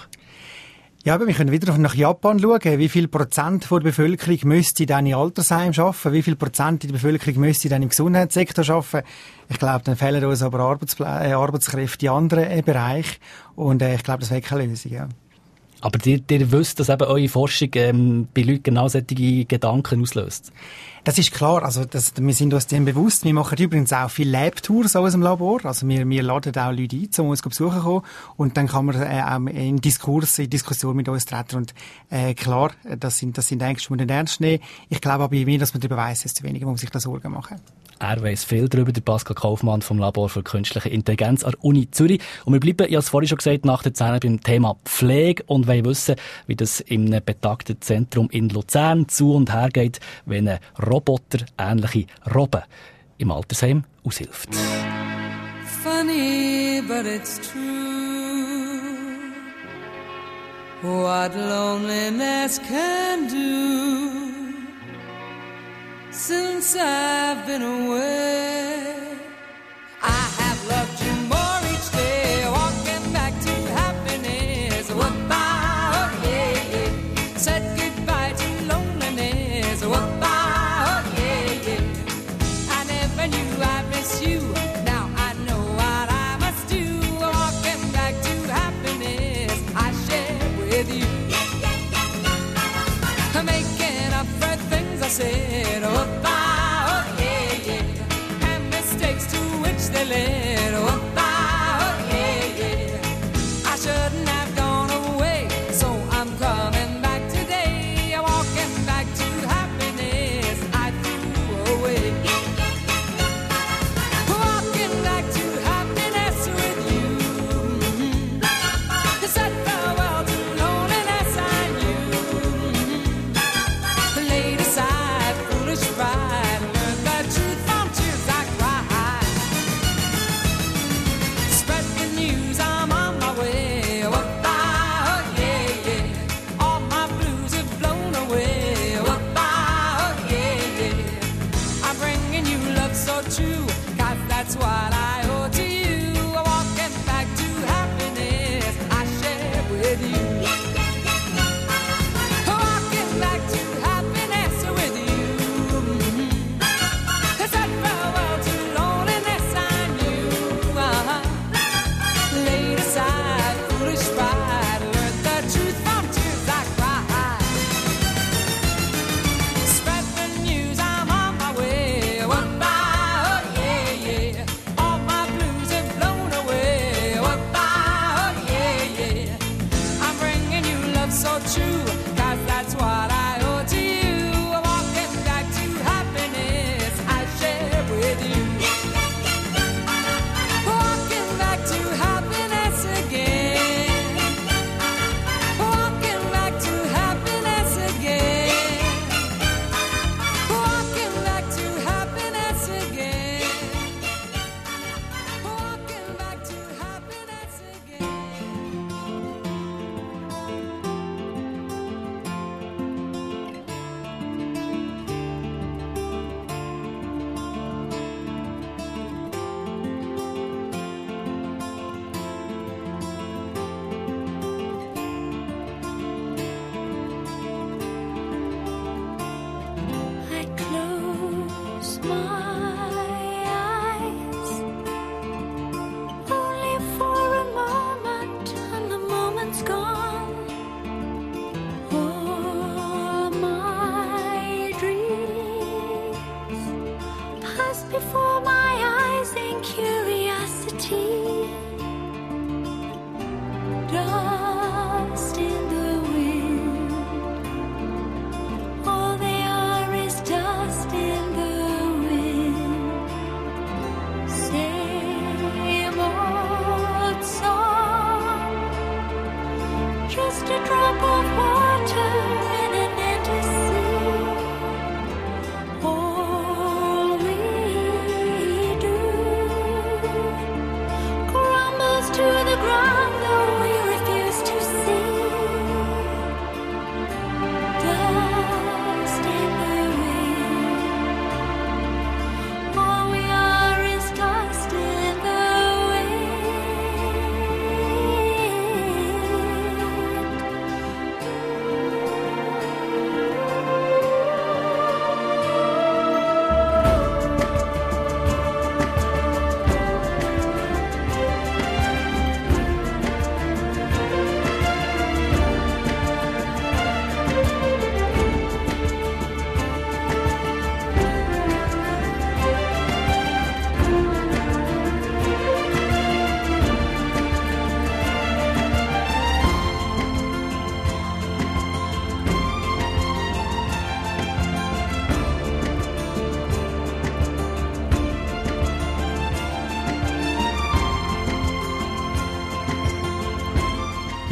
Ja, aber wir können wieder nach Japan schauen. Wie viel Prozent der Bevölkerung müsste dann in Altersheim arbeiten? Wie viel Prozent der Bevölkerung müsste dann im Gesundheitssektor arbeiten? Ich glaube, dann fehlen uns aber Arbeitspl- äh, Arbeitskräfte in anderen äh, Bereichen. Und äh, ich glaube, das wäre keine Lösung. Ja.
Aber ihr, ihr wisst, dass eben eure Forschung ähm, bei Leuten genau solche Gedanken auslöst.
Das ist klar. Also, das, wir sind uns dem bewusst. Wir machen übrigens auch viele Lab-Tours aus dem Labor. Also, wir, wir laden auch Leute ein, um uns besuchen kommen. Und dann kann man äh, auch in Diskurs, in Diskussion mit uns treten. Und, äh, klar, das sind, das sind eigentlich schon den Ernst nehmen. Ich glaube aber, je mehr, dass man darüber weiss, desto weniger muss man sich da Sorgen machen.
Er weiss viel darüber, der Pascal Kaufmann vom Labor für Künstliche Intelligenz an der Uni Zürich. Und wir bleiben, ich habe es vorhin schon gesagt, nach der Szene beim Thema Pflege und wollen wissen, wie das im betagten Zentrum in Luzern zu und her geht, wenn ein Roboter ähnliche Robben im Altersheim aushilft.
Funny, but it's true. What loneliness can do. Since I've been away, I have loved you more each day, walking back to happiness. Whoop-bye, oh yeah, yeah. Said goodbye to loneliness. Whoop-bye, oh yeah, yeah. I never knew I'd miss you. Now I know what I must do. Walking back to happiness I share with you. Making up for things I said. Oh, oh yeah, yeah. And mistakes to which they led. Oh, oh yeah, yeah. I shouldn't have gone away, so I'm coming back today. Walking back to happiness I threw away. Walking back to happiness with you. Mm-hmm. Said farewell to loneliness I knew. Mm-hmm. Laid aside foolish pride, learned the truth from tears I cried. Spread the news, I'm on my way. Oh, bye, oh yeah, yeah. All my blues have blown away. Oh, bye, oh yeah, yeah. I'm bringing you love so true, 'cause that's what I owe to you. Walking back to happiness I share with you. Walking back to happiness with you. Mm-hmm. I said farewell to loneliness I knew. Uh-huh. Laid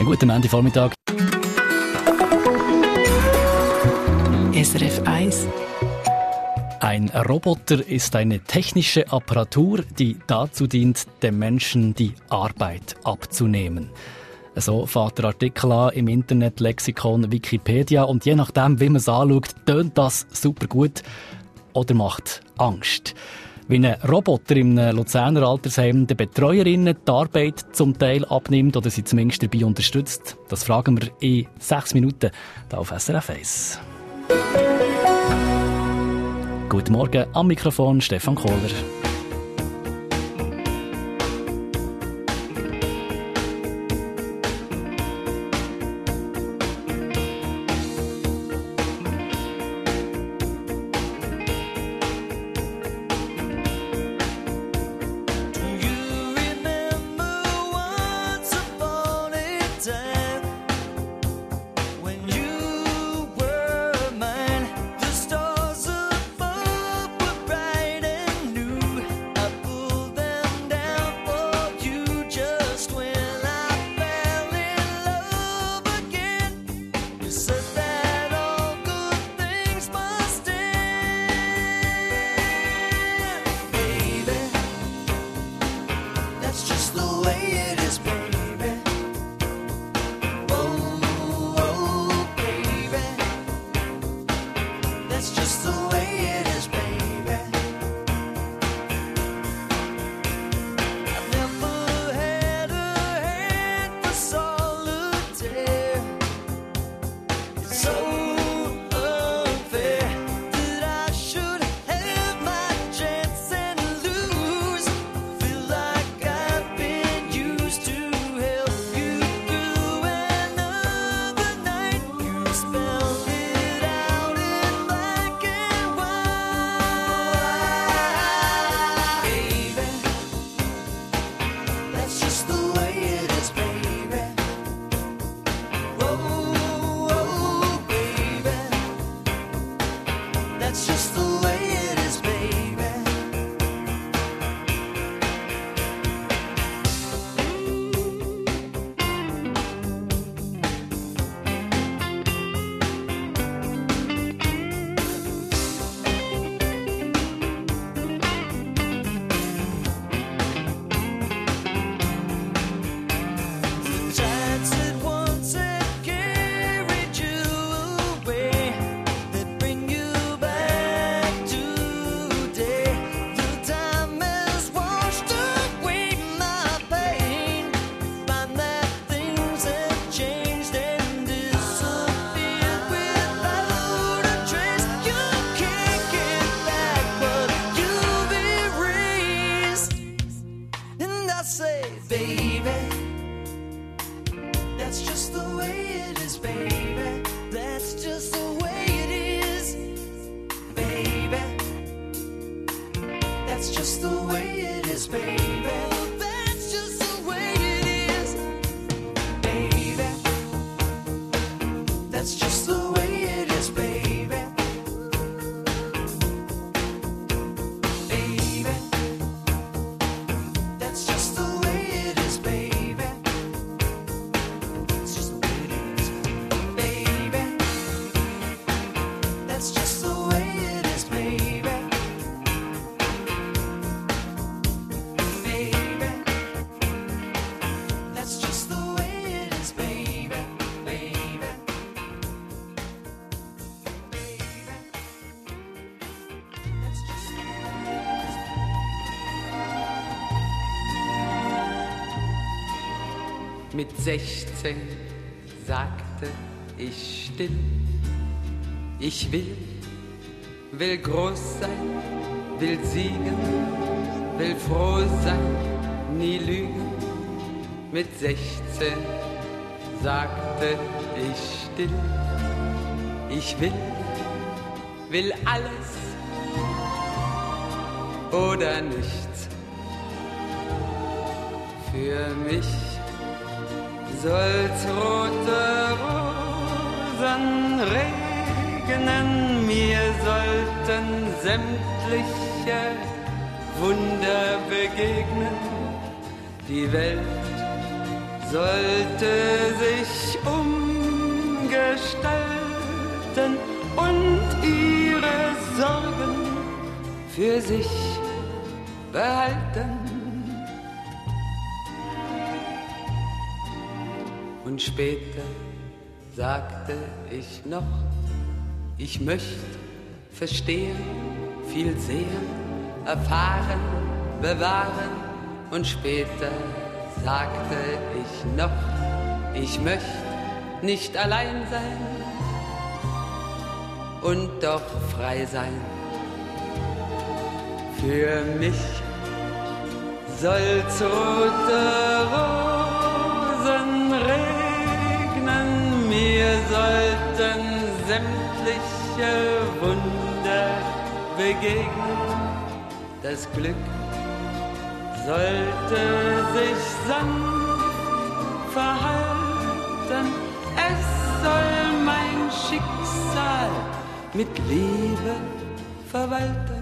Einen guten Montagvormittag.
S R F eins.
Ein Roboter ist eine technische Apparatur, die dazu dient, dem Menschen die Arbeit abzunehmen. So fängt der Artikel an im Internetlexikon Wikipedia und je nachdem, wie man es anschaut, tönt das super gut oder macht Angst. Wie ein Roboter im Luzerner Altersheim den Betreuerinnen die Arbeit zum Teil abnimmt oder sie zumindest dabei unterstützt, das fragen wir in sechs Minuten hier auf S R F eins. Guten Morgen, am Mikrofon Stefan Kohler.
Mit sechzehn sagte ich still, ich will, will groß sein, will siegen, will froh sein, nie lügen. Mit sechzehn sagte ich still, ich will, will alles oder nichts. Für mich soll's rote Rosen regnen, mir sollten sämtliche Wunder begegnen. Die Welt sollte sich umgestalten und ihre Sorgen für sich behalten. Und später sagte ich noch, ich möchte verstehen, viel sehen, erfahren, bewahren. Und später sagte ich noch, ich möchte nicht allein sein und doch frei sein. Für mich soll's rote Rosen regnen, mir sollten sämtliche Wunder begegnen. Das Glück sollte sich sanft verhalten, es soll mein Schicksal mit Liebe verwalten.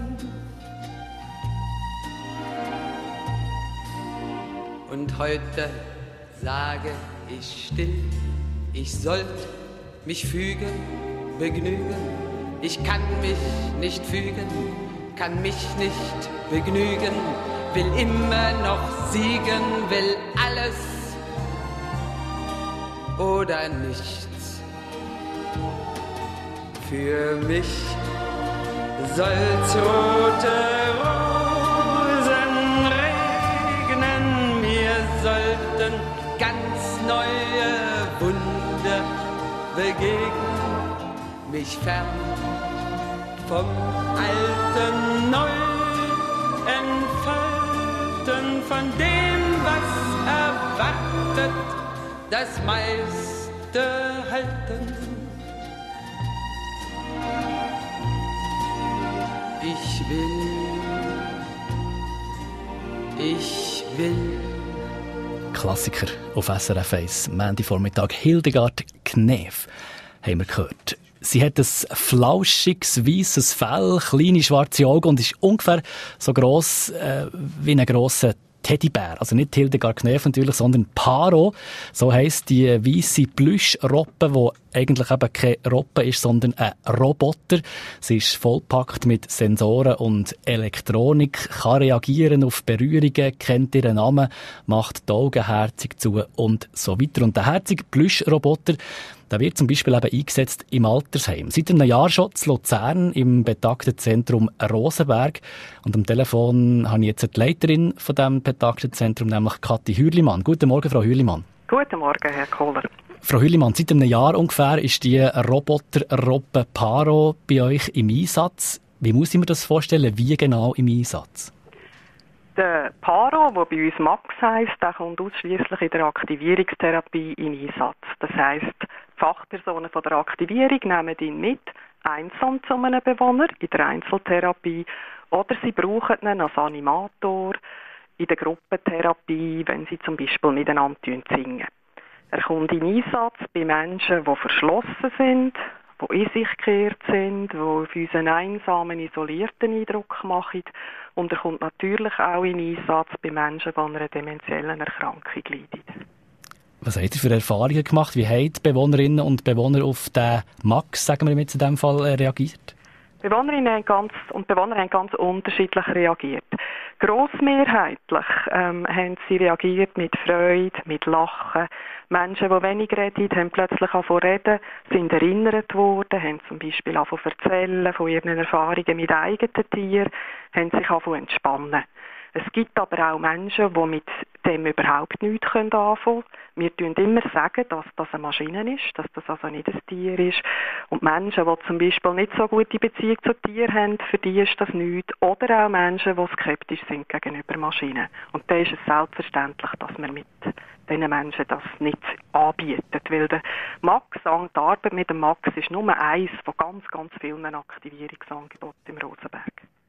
Und heute sage ich still, ich sollte mich fügen, begnügen. Ich kann mich nicht fügen, kann mich nicht begnügen, will immer noch siegen, will alles oder nichts. Für mich soll's rote Rosen regnen, mir sollten ganz neue Wunder begegnen, mich fern vom Alten neu entfalten, von dem, was erwartet, das meiste halten. Ich will, ich will.
Klassiker auf S R F eins, Montagvormittag. Hildegard Knef haben wir gehört. Sie hat ein flauschiges, weisses Fell, kleine schwarze Augen und ist ungefähr so gross äh, wie ein grosser Teddybär. Also nicht Hildegard Knef natürlich, sondern Paro. So heisst die weisse Plüschroppe, die eigentlich eben keine Roppe ist, sondern ein Roboter. Sie ist vollpackt mit Sensoren und Elektronik, kann reagieren auf Berührungen, kennt ihren Namen, macht die Augen herzig zu und so weiter. Und der herzige Plüschroboter, der wird zum Beispiel eben eingesetzt im Altersheim. Seit einem Jahr schon in Luzern im betagten Zentrum Rosenberg. Und am Telefon habe ich jetzt die Leiterin von diesem betagten Zentrum, nämlich Kathi Hürlimann. Guten Morgen, Frau Hürlimann.
Guten Morgen, Herr Kohler.
Frau Hürlimann, seit einem Jahr ungefähr ist die Roboter-Robbe Paro bei euch im Einsatz. Wie muss ich mir das vorstellen? Wie genau im Einsatz?
Der Paro, der bei uns Max heisst, der kommt ausschliesslich in der Aktivierungstherapie in Einsatz. Das heisst, die Fachpersonen von der Aktivierung nehmen ihn mit, einsam zu einem Bewohner in der Einzeltherapie, oder sie brauchen ihn als Animator in der Gruppentherapie, wenn sie zum Beispiel miteinander singen. Er kommt in Einsatz bei Menschen, die verschlossen sind, die in sich gekehrt sind, die auf uns einen einsamen, isolierten Eindruck machen. Und er kommt natürlich auch in Einsatz bei Menschen, die an einer dementiellen Erkrankung leiden.
Was habt ihr für Erfahrungen gemacht? Wie haben die Bewohnerinnen und Bewohner auf den Max, sagen wir jetzt in diesem Fall, reagiert?
Bewohnerinnen haben ganz, und Bewohner haben ganz unterschiedlich reagiert. Grossmehrheitlich ähm, haben sie reagiert mit Freude, mit Lachen. Menschen, die wenig reden, haben plötzlich angefangen zu reden, sind erinnert worden, haben zum Beispiel angefangen zu erzählen von ihren Erfahrungen mit eigenen Tieren, haben sich angefangen zu entspannen. Es gibt aber auch Menschen, die mit dem überhaupt nichts anfangen können. Wir sagen immer, sagen, dass das eine Maschine ist, dass das also nicht ein Tier ist. Und Menschen, die zum Beispiel nicht so gute Beziehung zu Tieren haben, für die ist das nichts. Oder auch Menschen, die skeptisch sind gegenüber Maschinen. Und da ist es selbstverständlich, dass man mit diesen Menschen das nicht anbietet. Weil der Max, die Arbeit mit dem Max ist nur eins von ganz, ganz vielen Aktivierungsangeboten im Rosenberg.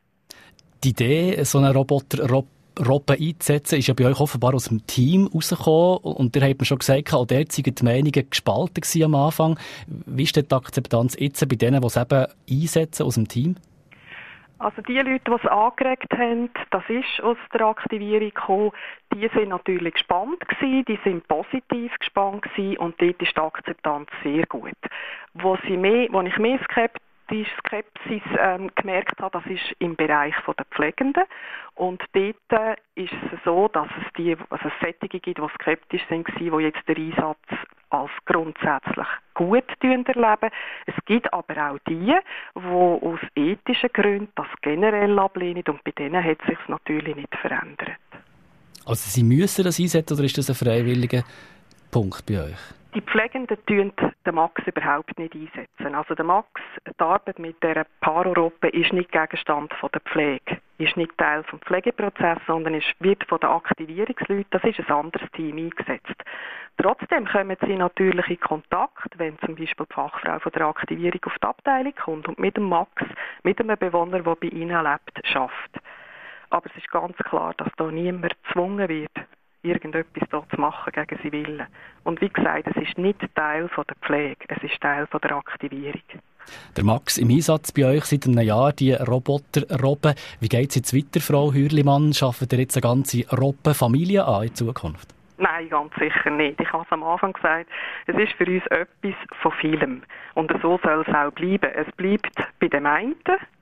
Die Idee, so einen Roboter Robbe einzusetzen, ist ja bei euch offenbar aus dem Team rausgekommen. Und ihr habt mir schon gesagt, auch dort waren die Meinungen gespalten am Anfang. Wie ist denn die Akzeptanz jetzt bei denen, die es eben einsetzen aus dem Team?
Also die Leute, die es angeregt haben, das ist aus der Aktivierung gekommen, die sind natürlich gespannt gewesen, die sind positiv gespannt gewesen und dort ist die Akzeptanz sehr gut. Wo, sie mehr, wo ich mehr skeptisch die Skepsis ähm, gemerkt habe, das ist im Bereich der Pflegenden. Und dort äh, ist es so, dass es die, also es Sättige gibt, die skeptisch sind, die jetzt den Einsatz als grundsätzlich gut erleben. Es gibt aber auch die, die aus ethischen Gründen das generell ablehnen und bei denen hat es sich natürlich nicht verändert.
Also Sie müssen das einsetzen oder ist das ein freiwilliger Punkt bei euch?
Die Pflegenden tun den Max überhaupt nicht einsetzen. Also der Max, die Arbeit mit dieser Paargruppe ist nicht Gegenstand von der Pflege, ist nicht Teil des Pflegeprozesses, sondern ist, wird von den Aktivierungsleuten, das ist ein anderes Team, eingesetzt. Trotzdem kommen sie natürlich in Kontakt, wenn zum Beispiel die Fachfrau von der Aktivierung auf die Abteilung kommt und mit dem Max, mit einem Bewohner, der bei ihnen lebt, schafft. Aber es ist ganz klar, dass da niemand gezwungen wird, irgendetwas dort zu machen gegen seinen Willen. Und wie gesagt, es ist nicht Teil von der Pflege, es ist Teil von der Aktivierung.
Der Max im Einsatz bei euch seit einem Jahr, die Roboter-Robben. Wie geht es jetzt weiter, Frau Hürlimann? Schafft ihr jetzt eine ganze Robbenfamilie an in Zukunft?
Nein, ganz sicher nicht. Ich habe es am Anfang gesagt, es ist für uns etwas von vielem. Und so soll es auch bleiben. Es bleibt bei dem einen.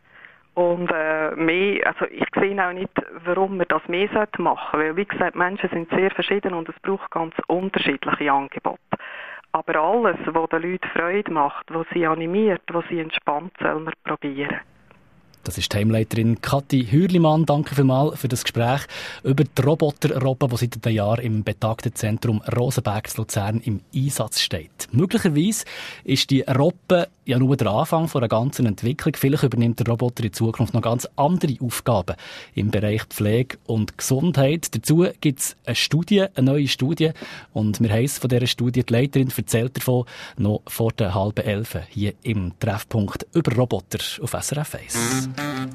Und äh, mehr, also ich sehe auch nicht, warum man das mehr machen sollte. Weil, wie gesagt, Menschen sind sehr verschieden und es braucht ganz unterschiedliche Angebote. Aber alles, was den Leuten Freude macht, was sie animiert, was sie entspannt, soll man probieren.
Das ist die Heimleiterin Kathi Hürlimann. Danke vielmals für das Gespräch über die Roboter-Robben, die seit einem Jahr im betagten Zentrum Rosenberg in Luzern im Einsatz steht. Möglicherweise ist die Robbe ja nur der Anfang einer ganzen Entwicklung. Vielleicht übernimmt der Roboter in Zukunft noch ganz andere Aufgaben im Bereich Pflege und Gesundheit. Dazu gibt es eine Studie, eine neue Studie. Und wir haben es von dieser Studie, die Leiterin erzählt davon, noch vor der halben Elfe hier im Treffpunkt über Roboter auf S R F eins.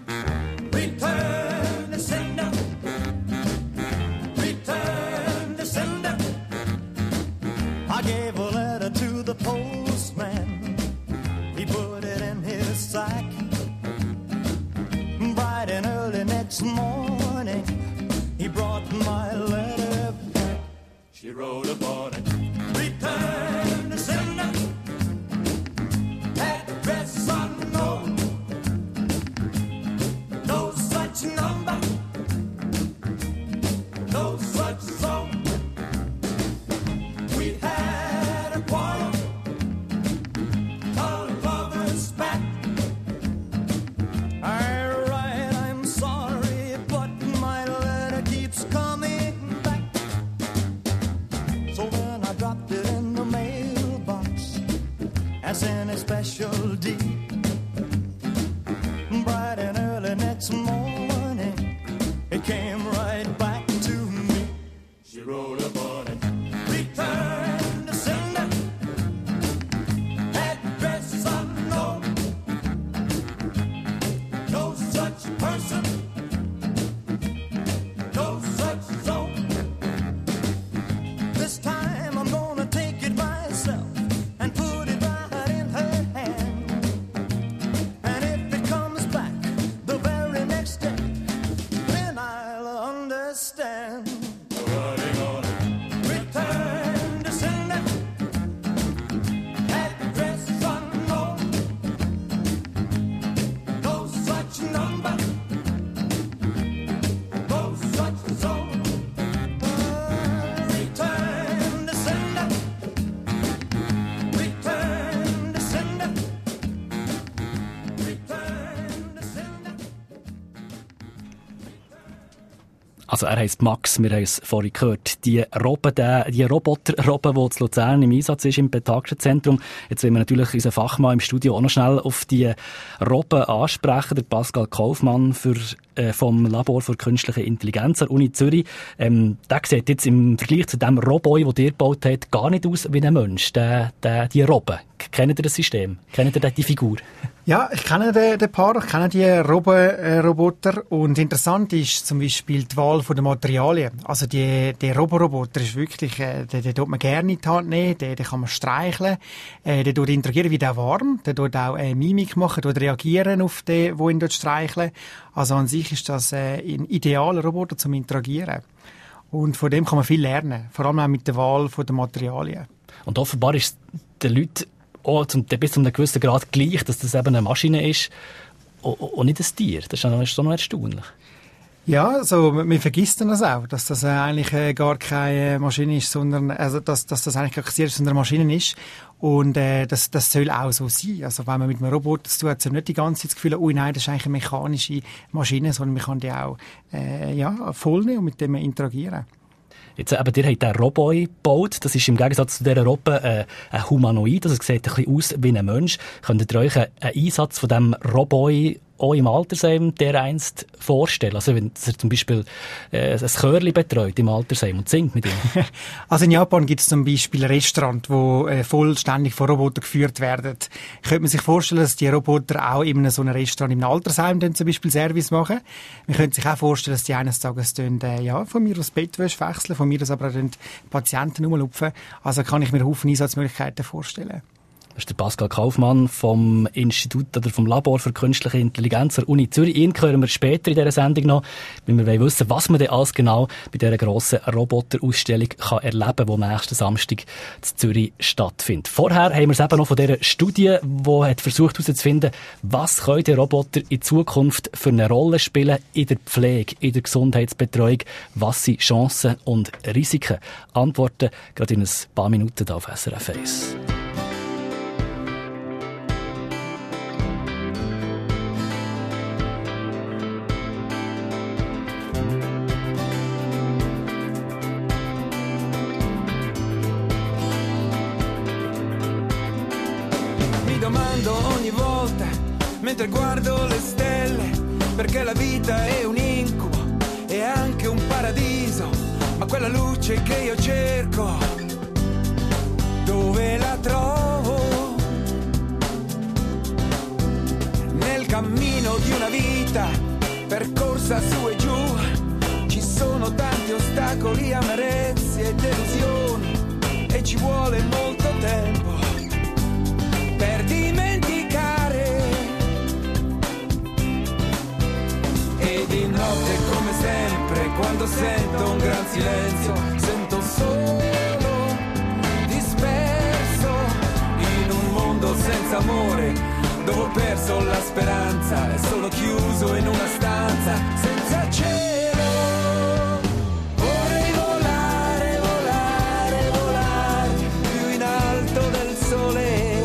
Return the sender. Return the sender. I gave a letter to the postman. He put it in his sack. Bright and early next morning, he brought my letter back. She wrote upon it. Return the sender. Address unknown. No such number, no such song. We had a quarrel, a lover's spat. I write, I'm sorry, but my letter keeps coming back. So then I dropped it in the mailbox as in a special deed. Bright and early next morning, it came right back to me. She wrote upon it. Return the sender. Address unknown. No such person. No such zone. This time I'm gonna take it myself and put it right in her hand. And if it comes back the very next day, then I'll understand. Running on it. Return to sender. Address unknown. No such number. No such zone. Return to sender. Return to sender. Return to sender.
Also er heisst Max, wir haben es vorhin gehört. Die Robbe, die, die Roboter-Robbe, die zu Luzern im Einsatz ist, im betagten Zentrum. Jetzt wollen wir natürlich unseren Fachmann im Studio auch noch schnell auf die Robbe ansprechen. Der Pascal Kaufmann für, äh, vom Labor für künstliche Intelligenz an der Uni Zürich. Ähm, der sieht jetzt im Vergleich zu dem Roboi, den ihr gebaut habt, gar nicht aus wie ein Mensch, der, der, die Robbe. Kennt ihr das System? Kennt ihr die Figur?
Ja, ich kenne den, den Paar, ich kenne die Robo, äh, Roboter und interessant ist zum Beispiel die Wahl der Materialien. Also die, der Roboroboter ist wirklich, äh, den, den tut man gerne in die Hand nehmen, den, den kann man streicheln, äh, der tut interagieren wie der warm, der tut auch äh, Mimik machen, tut reagieren auf den, wo ihn dort streicheln. Also an sich ist das äh, ein idealer Roboter zum Interagieren. Und von dem kann man viel lernen, vor allem auch mit der Wahl der Materialien.
Und offenbar ist es den Leuten auch zum, bis zu einem gewissen Grad gleich, dass das eben eine Maschine ist und nicht ein Tier. Das ist schon noch erstaunlich. Ja,
also man vergisst dann das auch, dass das eigentlich äh, gar keine Maschine ist, sondern also dass, dass das eigentlich gar keine sondern eine Maschine ist. Und äh, das, das soll auch so sein. Also wenn man mit einem Roboter zu tun hat, soll nicht die ganze Zeit das Gefühl, oh nein, das ist eigentlich eine mechanische Maschine, sondern man kann die auch äh, ja, voll nehmen und mit dem interagieren.
Jetzt, eben, ihr habt den Robot gebaut. Das ist im Gegensatz zu dieser Robbe äh, ein Humanoid. Also es sieht ein bisschen aus wie ein Mensch. Könnt ihr euch einen Einsatz von diesem Robot auch im Altersheim dereinst vorstellen? Also wenn ihr zum Beispiel äh, ein Chörli betreut im Altersheim und singt mit ihm?
Also in Japan gibt es zum Beispiel Restaurants, die äh, vollständig von Robotern geführt werden. Könnte man sich vorstellen, dass die Roboter auch in so einem Restaurant im Altersheim dann zum Beispiel Service machen? Man könnte sich auch vorstellen, dass die eines Tages dann, äh, ja, von mir aus Bettwäsche wechseln, von mir aus aber auch dann Patienten rumlupfen. Also kann ich mir Haufen Einsatzmöglichkeiten vorstellen.
Das ist der Pascal Kaufmann vom Institut oder vom Labor für künstliche Intelligenz der Uni Zürich. Ihn hören wir später in dieser Sendung noch, weil wir wissen, was man denn alles genau bei dieser grossen Roboterausstellung kann erleben kann, die nächsten Samstag in Zürich stattfindet. Vorher haben wir es eben noch von dieser Studie, die hat versucht herauszufinden, was können die Roboter in Zukunft für eine Rolle spielen in der Pflege, in der Gesundheitsbetreuung, was sind Chancen und Risiken. Antworten gerade in ein paar Minuten hier auf S R F eins.
Ogni volta mentre guardo le stelle, perché la vita è un incubo e anche un paradiso, ma quella luce che io cerco dove la trovo? Nel cammino di una vita percorsa su e giù, ci sono tanti ostacoli, amarezze e delusioni, e ci vuole molto tempo per dimenticare. E di notte come sempre, quando sento un gran silenzio, sento solo disperso in un mondo senza amore, dove ho perso la speranza e sono chiuso in una stanza senza cielo. Vorrei volare, volare, volare più in alto del sole,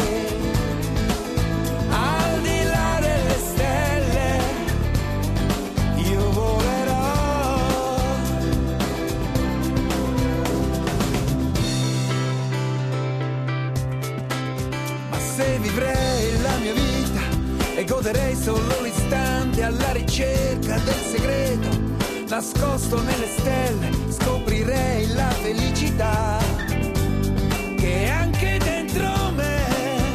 e goderei solo l'istante alla ricerca del segreto nascosto nelle stelle, scoprirei la felicità che è anche dentro me.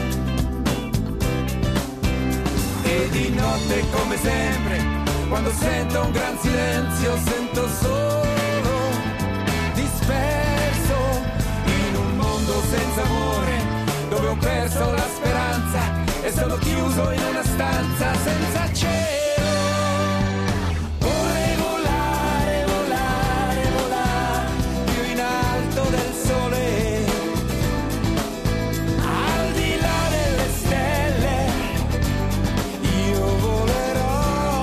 E di notte come sempre, quando sento un gran silenzio, sento solo disperso in un mondo senza amore, dove ho perso la speranza e sono chiuso in una stanza senza cielo. Vorrei volare, volare, volare più in alto del sole, al di là delle stelle io volerò.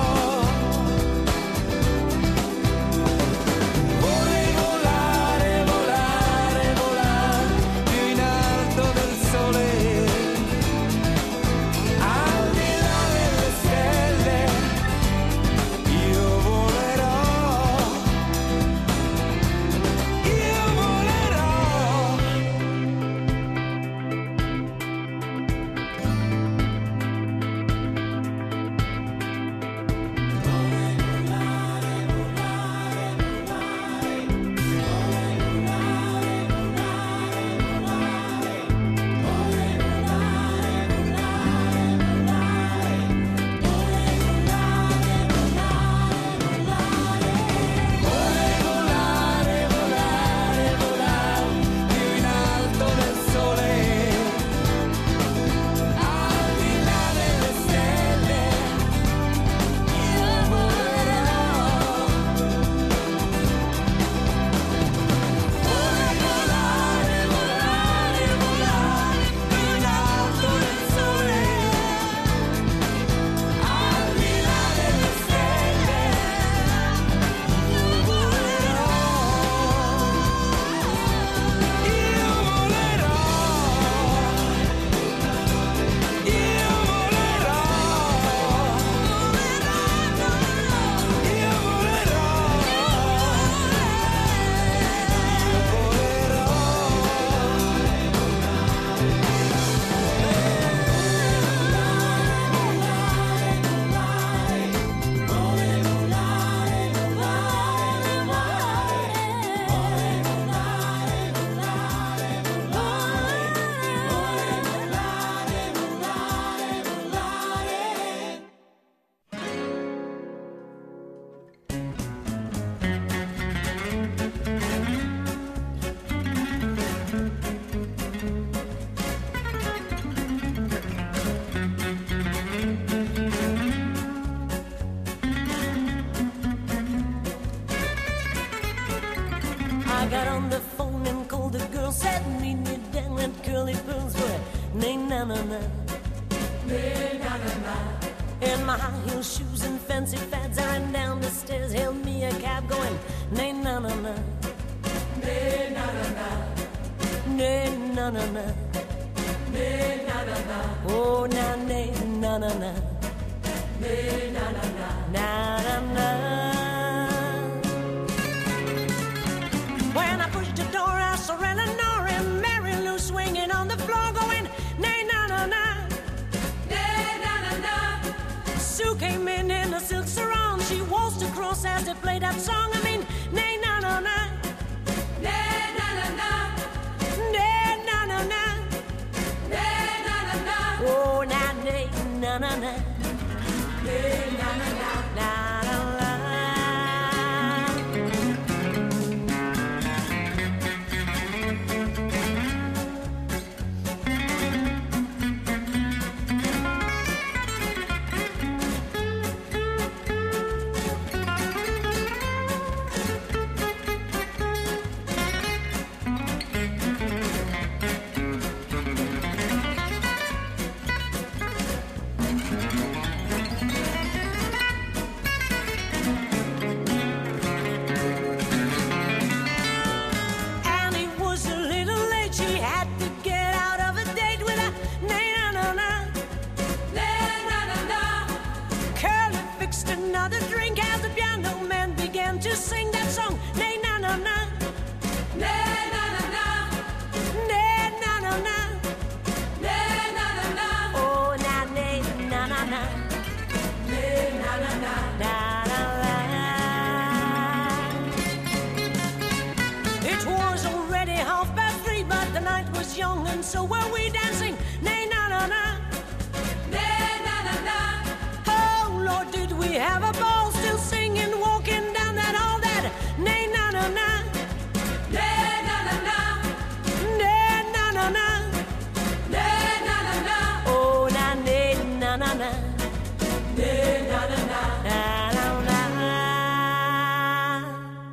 Vorrei volare, volare, volare più in alto del sole, al di là delle stelle
I got on the phone and called the girl, said meet me down at Curly Pearl's where nay na na na, nay na na na. In my high heel shoes and fancy fads, I ran down the stairs, hailed me a cab going nay na na na, nay na na na, nay na na na, nay na na na. Oh na nay na na na, nay na na na, na na na. When I pushed the door, I saw Eleanor and Mary Lou swinging on the floor, going nay na na na, nay na na na. Sue came in in a silk sarong. She waltzed across as they played that song. I mean, nay na na na, nay na na na, nay na na na, nay na na na. Oh na nay na na na, nay na na na, na na na. Sing that song, nay na na na, nay na na na, nay na na na, nay na na na. Oh na nay na na na, nay na na na, na na na. It was already half past three, but the night was young and so were we dancing. Nay na na na, nay na na na. Oh Lord, did we have a ball, still singing, walking down that hall. Nay na na na, nay na na na, nay na na na, nay na na na. Oh na nay na na na, nay na na na, na na na.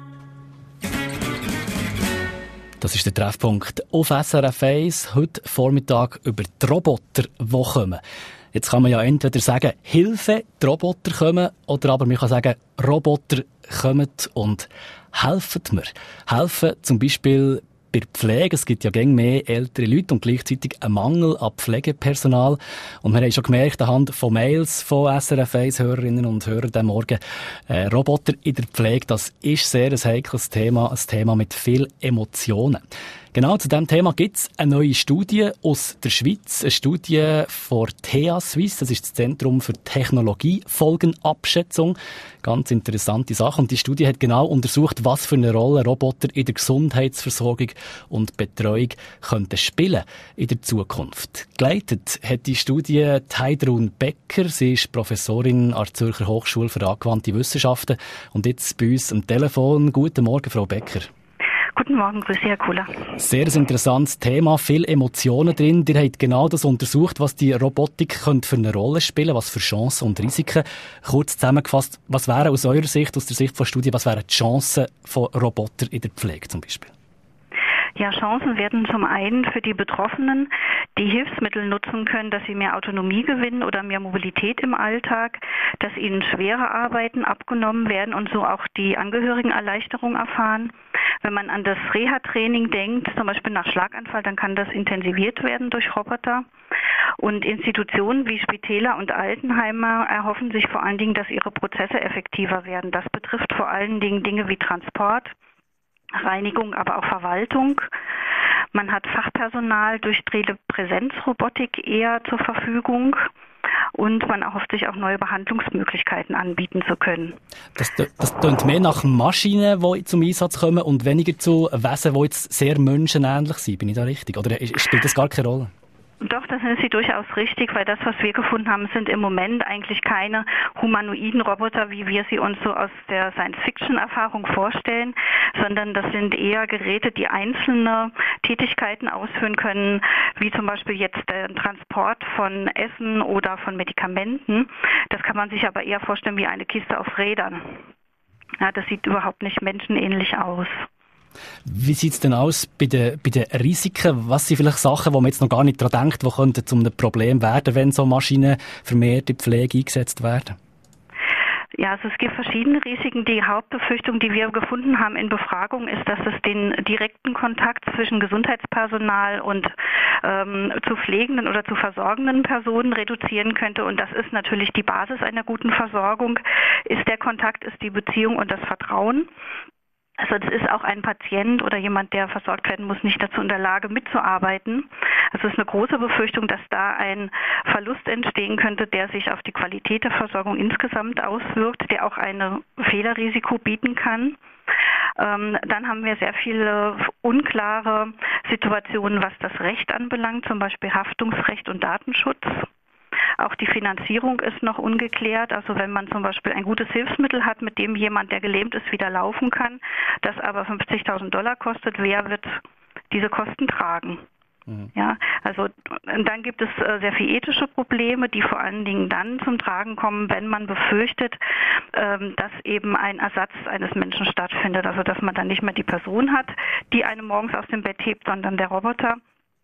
Das ist der Treffpunkt auf S R F eins. Heute Vormittag über die Roboter, die kommen. Jetzt kann man ja entweder sagen, Hilfe, die Roboter kommen, oder aber man kann sagen, Roboter kommen und helfen mir. Helfen zum Beispiel bei der Pflege. Es gibt ja gäng mehr ältere Leute und gleichzeitig einen Mangel an Pflegepersonal. Und wir haben schon gemerkt, anhand von Mails von S R F eins-Hörerinnen und Hörern diesen Morgen, äh, Roboter in der Pflege, das ist sehr ein heikles Thema, ein Thema mit viel Emotionen. Genau zu diesem Thema gibt es eine neue Studie aus der Schweiz, eine Studie von T H Suisse, das ist das Zentrum für Technologiefolgenabschätzung. Ganz interessante Sache. Und die Studie hat genau untersucht, was für eine Rolle Roboter in der Gesundheitsversorgung und Betreuung könnten spielen in der Zukunft. Geleitet hat die Studie Heidrun Becker. Sie ist Professorin an der Zürcher Hochschule für angewandte Wissenschaften. Und jetzt bei uns am Telefon. Guten Morgen, Frau Becker.
Guten Morgen, grüß Sie, Herr Kuhler.
Sehr ein interessantes Thema, viele Emotionen drin. Ihr habt genau das untersucht, was die Robotik könnte für eine Rolle spielen, was für Chancen und Risiken. Kurz zusammengefasst, was wären aus eurer Sicht, aus der Sicht der Studie, was wären die Chancen von Robotern in der Pflege zum Beispiel?
Ja, Chancen werden zum einen für die Betroffenen, die Hilfsmittel nutzen können, dass sie mehr Autonomie gewinnen oder mehr Mobilität im Alltag, dass ihnen schwere Arbeiten abgenommen werden und so auch die Angehörigen Erleichterung erfahren. Wenn man an das Reha-Training denkt, zum Beispiel nach Schlaganfall, dann kann das intensiviert werden durch Roboter. Und Institutionen wie Spitäler und Altenheime erhoffen sich vor allen Dingen, dass ihre Prozesse effektiver werden. Das betrifft vor allen Dingen Dinge wie Transport, Reinigung, aber auch Verwaltung. Man hat Fachpersonal durch Telepräsenzrobotik eher zur Verfügung und man erhofft sich auch neue Behandlungsmöglichkeiten anbieten zu können.
Das, das klingt mehr nach Maschinen, die zum Einsatz kommen und weniger zu Wesen, die jetzt sehr menschenähnlich sind. Bin ich da richtig? Oder spielt das gar keine Rolle?
Doch, das sind Sie durchaus richtig, weil das, was wir gefunden haben, sind im Moment eigentlich keine humanoiden Roboter, wie wir sie uns so aus der Science-Fiction-Erfahrung vorstellen, sondern das sind eher Geräte, die einzelne Tätigkeiten ausführen können, wie zum Beispiel jetzt der Transport von Essen oder von Medikamenten. Das kann man sich aber eher vorstellen wie eine Kiste auf Rädern. Ja, das sieht überhaupt nicht menschenähnlich aus.
Wie sieht es denn aus bei den, bei den Risiken? Was sind vielleicht Sachen, wo man jetzt noch gar nicht daran denkt, die könnten zu einem Problem werden, wenn so Maschinen vermehrt in die Pflege eingesetzt werden?
Ja, also es gibt verschiedene Risiken. Die Hauptbefürchtung, die wir gefunden haben in Befragungen, ist, dass es den direkten Kontakt zwischen Gesundheitspersonal und ähm, zu pflegenden oder zu versorgenden Personen reduzieren könnte. Und das ist natürlich die Basis einer guten Versorgung, ist der Kontakt, ist die Beziehung und das Vertrauen. Also das ist auch ein Patient oder jemand, der versorgt werden muss, nicht dazu in der Lage mitzuarbeiten. Also es ist eine große Befürchtung, dass da ein Verlust entstehen könnte, der sich auf die Qualität der Versorgung insgesamt auswirkt, der auch ein Fehlerrisiko bieten kann. Ähm, dann haben wir sehr viele unklare Situationen, was das Recht anbelangt, zum Beispiel Haftungsrecht und Datenschutz. Auch die Finanzierung ist noch ungeklärt. Also wenn man zum Beispiel ein gutes Hilfsmittel hat, mit dem jemand, der gelähmt ist, wieder laufen kann, das aber fünfzigtausend Dollar kostet, wer wird diese Kosten tragen? Mhm. Ja, also dann gibt es äh, sehr viele ethische Probleme, die vor allen Dingen dann zum Tragen kommen, wenn man befürchtet, ähm, dass eben ein Ersatz eines Menschen stattfindet. Also dass man dann nicht mehr die Person hat, die einen morgens aus dem Bett hebt, sondern der Roboter.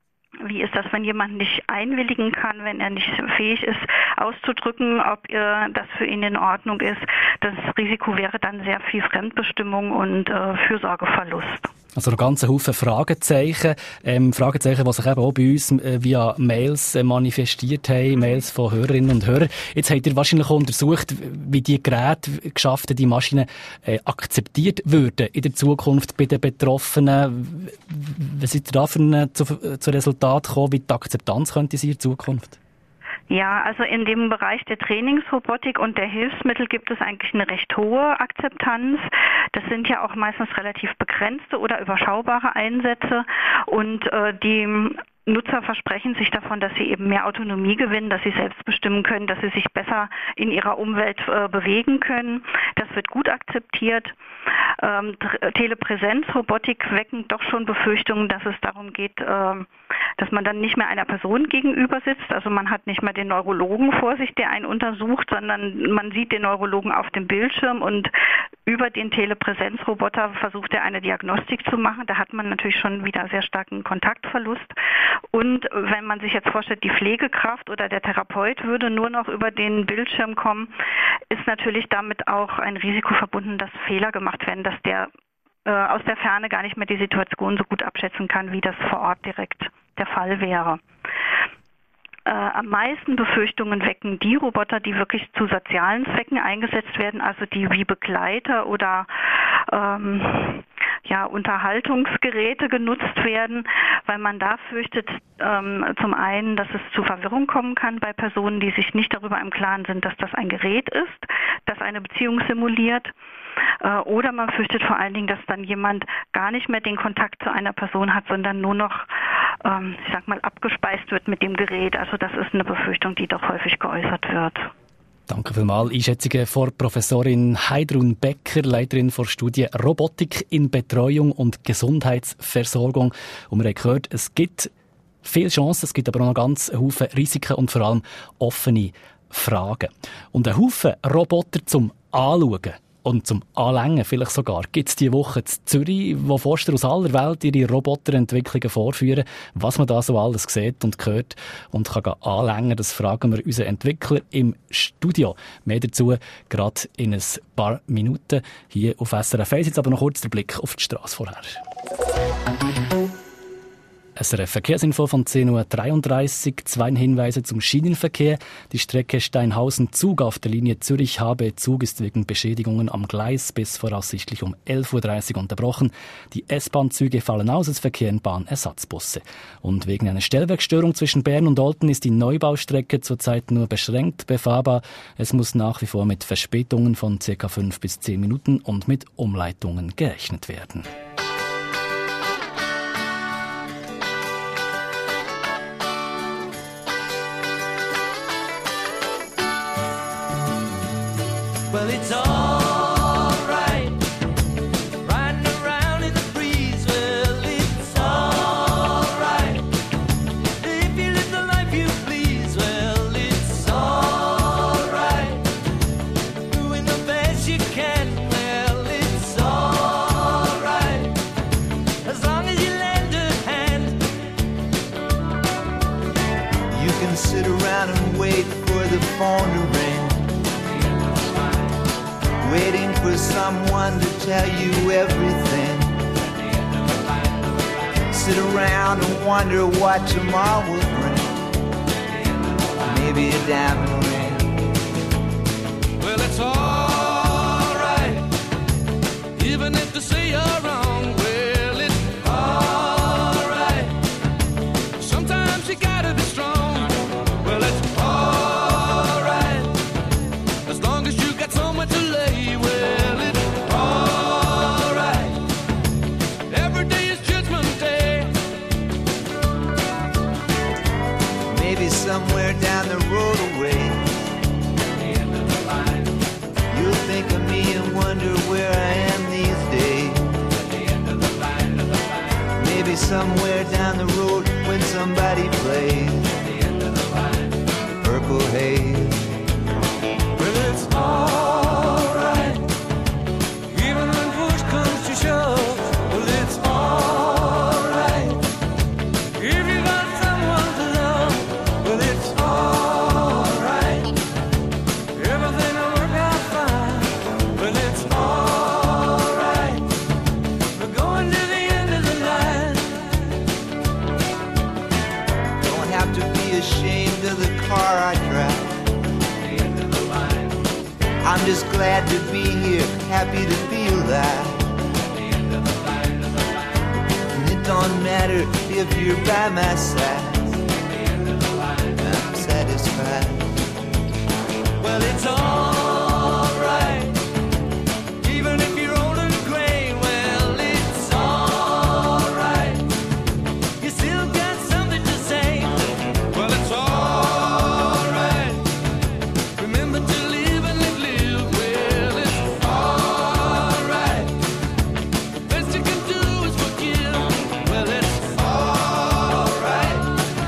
Wie ist das, wenn jemand nicht einwilligen kann, wenn er nicht fähig ist, auszudrücken, ob äh, das für ihn in Ordnung ist? Das Risiko wäre dann sehr viel Fremdbestimmung und äh, Fürsorgeverlust.
Also ein ganzer Haufen Fragezeichen, ähm, Fragezeichen, die sich eben auch bei uns äh, via Mails äh, manifestiert haben, Mails von Hörerinnen und Hörern. Jetzt habt ihr wahrscheinlich auch untersucht, wie die Geräte, geschaffte, die Maschinen äh, akzeptiert würden in der Zukunft bei den Betroffenen. Wie seid ihr da für ein zu, zu Resultat gekommen, wie die Akzeptanz könnte sein in der Zukunft?
Ja, also in dem Bereich der Trainingsrobotik und der Hilfsmittel gibt es eigentlich eine recht hohe Akzeptanz. Das sind ja auch meistens relativ begrenzte oder überschaubare Einsätze und äh, die Nutzer versprechen sich davon, dass sie eben mehr Autonomie gewinnen, dass sie selbst bestimmen können, dass sie sich besser in ihrer Umwelt äh, bewegen können. Das wird gut akzeptiert. Ähm, Telepräsenzrobotik wecken doch schon Befürchtungen, dass es darum geht, äh, dass man dann nicht mehr einer Person gegenüber sitzt. Also man hat nicht mehr den Neurologen vor sich, der einen untersucht, sondern man sieht den Neurologen auf dem Bildschirm und über den Telepräsenzroboter versucht er eine Diagnostik zu machen. Da hat man natürlich schon wieder sehr starken Kontaktverlust. Und wenn man sich jetzt vorstellt, die Pflegekraft oder der Therapeut würde nur noch über den Bildschirm kommen, ist natürlich damit auch ein Risiko verbunden, dass Fehler gemacht werden, dass der äh, aus der Ferne gar nicht mehr die Situation so gut abschätzen kann, wie das vor Ort direkt der Fall wäre. Äh, am meisten Befürchtungen wecken die Roboter, die wirklich zu sozialen Zwecken eingesetzt werden, also die wie Begleiter oder ähm, ja, Unterhaltungsgeräte genutzt werden, weil man da fürchtet, ähm, zum einen, dass es zu Verwirrung kommen kann bei Personen, die sich nicht darüber im Klaren sind, dass das ein Gerät ist, das eine Beziehung simuliert. Äh, oder man fürchtet vor allen Dingen, dass dann jemand gar nicht mehr den Kontakt zu einer Person hat, sondern nur noch, ähm, ich sag mal, abgespeist wird mit dem Gerät. Also das ist eine Befürchtung, die doch häufig geäußert wird.
Danke vielmals. Einschätzungen von Professorin Heidrun Becker, Leiterin der Studie Robotik in Betreuung und Gesundheitsversorgung. Und wir haben gehört, es gibt viele Chancen, es gibt aber auch noch ganz einen Haufen Risiken und vor allem offene Fragen. Und einen Haufen Roboter zum Anschauen und zum Anlängen vielleicht sogar gibt es diese Woche in Zürich, wo Forscher aus aller Welt ihre Roboterentwicklungen vorführen. Was man da so alles sieht und hört und kann anlängen, das fragen wir unseren Entwickler im Studio. Mehr dazu gerade in ein paar Minuten hier auf S R F eins. Jetzt aber noch kurz der Blick auf die Straße vorher. S R F Verkehrsinfo von zehn Uhr dreiunddreißig. Zwei Hinweise zum Schienenverkehr. Die Strecke Steinhausen-Zug auf der Linie Zürich-Habe-Zug ist wegen Beschädigungen am Gleis bis voraussichtlich um elf Uhr dreißig unterbrochen. Die S-Bahn-Züge fallen aus, es verkehren Bahnersatzbusse. Und wegen einer Stellwerkstörung zwischen Bern und Olten ist die Neubaustrecke zurzeit nur beschränkt befahrbar. Es muss nach wie vor mit Verspätungen von ca. fünf bis zehn Minuten und mit Umleitungen gerechnet werden.
Well, it's all right, riding around in the breeze. Well, it's all right, if you live the life you please. Well, it's all right, doing the best you can. Well, it's all right,
the phone to ring, waiting for someone to tell you everything. Sit around and wonder what tomorrow will bring. Maybe a diamond ring.
Well, it's alright, even if they say you're wrong. Well, it's alright, sometimes you gotta be strong. Well, it's alright, as long as you got somewhere to lay. Well, it's alright, every day is Judgment Day.
Maybe somewhere down the road away, you'll think of me and wonder where I am these days. Maybe somewhere down the road when somebody plays Purple Haze.
Well, it's alright, even when push comes to shove. Well, it's alright, if you got someone to love. Well, it's alright, everything will work out fine. Well, it's alright, we're going to the end of the line.
Don't have to be ashamed of the car I drive. I'm just glad to be here, happy to be alive. And it don't matter if you're by my side, I'm satisfied.
Well, it's alright, even if you're old and gray. Well, it's alright, you still got something to say. Well, it's alright, remember to live and live, live. Well, it's alright, the best you can do is forgive. Well, it's alright,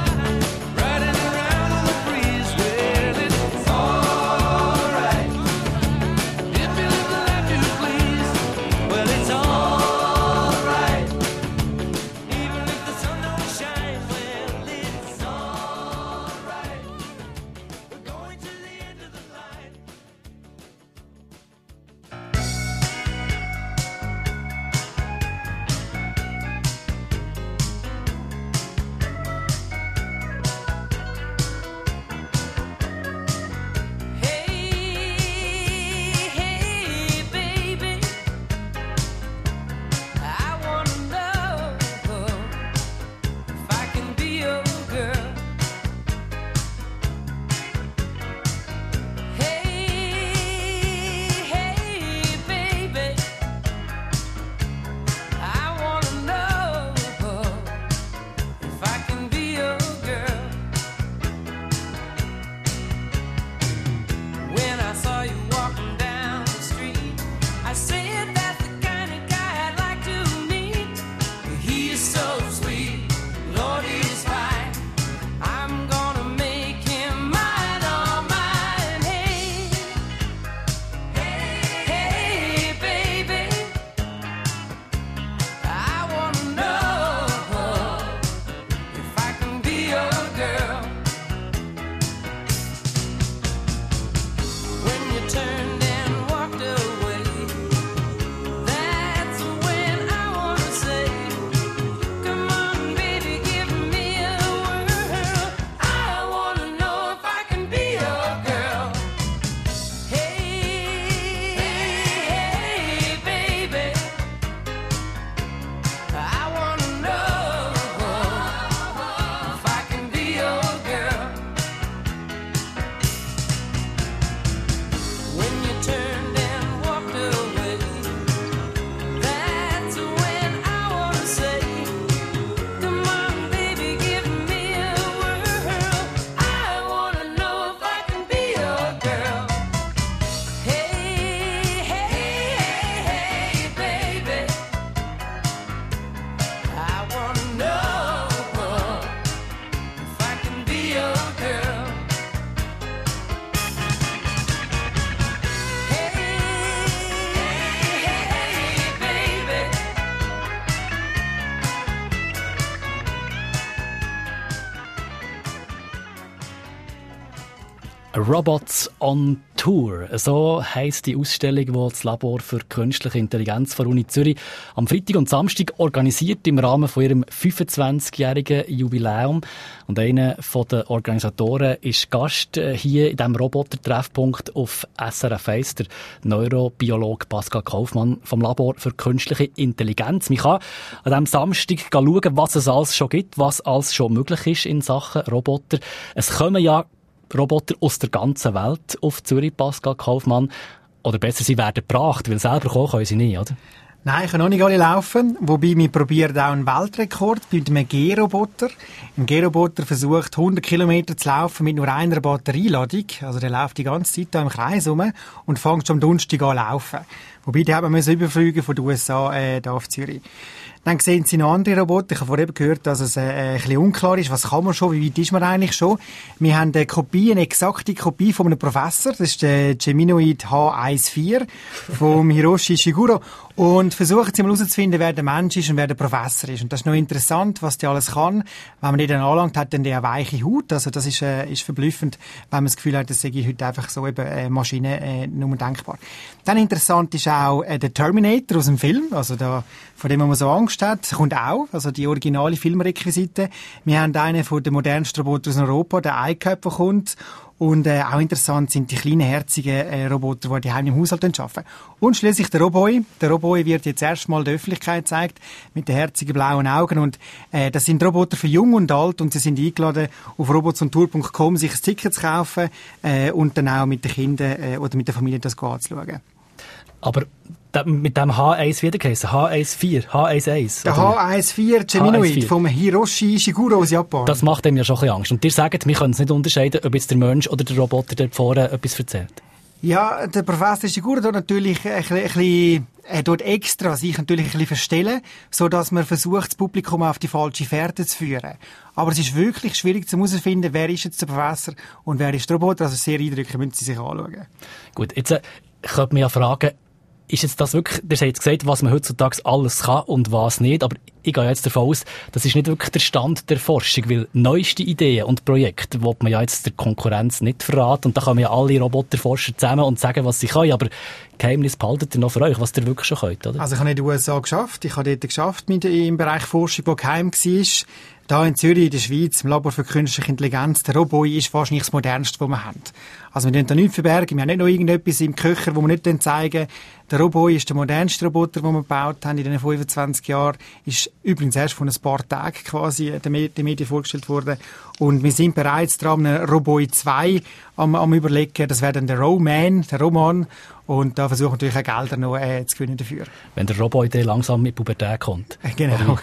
Robots on Tour. So heisst die Ausstellung, die das Labor für künstliche Intelligenz der Uni Zürich am Freitag und Samstag organisiert im Rahmen von ihrem fünfundzwanzigjährigen Jubiläum. Und einer der Organisatoren ist Gast hier in diesem Roboter-Treffpunkt auf S R F eins, der Neurobiologe Pascal Kaufmann vom Labor für künstliche Intelligenz. Man kann an diesem Samstag schauen, was es alles schon gibt, was alles schon möglich ist in Sachen Roboter. Es kommen ja Roboter aus der ganzen Welt auf Zürich, Pascal Kaufmann. Oder besser, sie werden gebracht, weil selber kommen können sie nicht, oder?
Nein, ich kann noch nicht alle laufen. Wobei, wir probieren auch einen Weltrekord bei einem G-Roboter. Ein G-Roboter versucht, hundert Kilometer zu laufen mit nur einer Batterieladung. Also der läuft die ganze Zeit da im Kreis rum und fängt schon am Donnerstag an zu laufen. Wobei, die haben wir überfliegen von den U S A äh, hier auf Zürich. Dann sehen Sie noch andere Roboter. Ich habe vorhin gehört, dass es äh, ein bisschen unklar ist. Was kann man schon? Wie weit ist man eigentlich schon? Wir haben eine Kopie, eine exakte Kopie von einem Professor. Das ist der Geminoid H eins vier vom Hiroshi Ishiguro. Und versuchen Sie mal herauszufinden, wer der Mensch ist und wer der Professor ist. Und das ist noch interessant, was der alles kann. Wenn man den dann anlangt, hat dann der eine weiche Haut. Also das ist, äh, ist verblüffend, wenn man das Gefühl hat, das sei heute einfach so eben äh, Maschine äh, nur denkbar. Dann interessant ist auch äh, der Terminator aus dem Film. Also da, von dem man so Angst hat, kommt auch. Also die originale Filmrequisite. Wir haben einen von den modernsten Robotern aus Europa, der iCap, der kommt. Und äh, auch interessant sind die kleinen, herzigen äh, Roboter, die die im Haushalt arbeiten. Und schließlich der Roboy. Der Roboy wird jetzt erstmal der Öffentlichkeit gezeigt, mit den herzigen blauen Augen. Und äh, das sind Roboter für Jung und Alt. Und sie sind eingeladen, auf robotsontour punkt com sich ein Ticket zu kaufen äh, und dann auch mit den Kindern äh, oder mit der Familie das anzuschauen.
Aber mit dem H eins wieder geheißen, H eins vier, H eins eins.
Der H eins vier Geminoid vom Hiroshi Ishiguro aus Japan.
Das macht ihm ja schon ein bisschen Angst. Und ihr sagt, wir können es nicht unterscheiden, ob jetzt der Mensch oder der Roboter dort vorne etwas erzählt.
Ja, der Professor Ishiguro dort natürlich ein bisschen, ein bisschen er dort extra sich natürlich ein bisschen verstellen, so dass man versucht, das Publikum auf die falsche Fährte zu führen. Aber es ist wirklich schwierig zu herausfinden, wer ist jetzt der Professor und wer ist der Roboter. Also sehr eindrücklich, müssen Sie sich anschauen.
Gut, jetzt äh, könnte man ja fragen, ist jetzt das wirklich, ihr habt jetzt gesagt, was man heutzutage alles kann und was nicht, aber ich gehe jetzt davon aus, das ist nicht wirklich der Stand der Forschung, weil neueste Ideen und Projekte will man ja jetzt der Konkurrenz nicht verraten und da kommen ja alle Roboterforscher zusammen und sagen, was sie können, aber Geheimnis behaltet ihr noch für euch, was ihr wirklich schon könnt, oder?
Also ich habe in den U S A geschafft, ich habe dort geschafft mit, im Bereich Forschung, wo geheim war. Da in Zürich, in der Schweiz, im Labor für künstliche Intelligenz, der Roboy ist wahrscheinlich das Modernste, was wir haben. Also wir dürfen da nichts verbergen, wir haben nicht noch irgendetwas im Köcher, wo wir nicht zeigen. Der Roboy ist der modernste Roboter, den wir gebaut haben in den fünfundzwanzig Jahren. Ist übrigens erst vor ein paar Tagen quasi den Medien vorgestellt worden. Und wir sind bereits dran, einen Roboy zwei am, am überlegen. Das wäre dann der Roman, der Roman. Und da versuchen wir natürlich auch Gelder noch äh, zu gewinnen dafür.
Wenn der Roboy dann langsam mit Pubertät kommt.
Genau.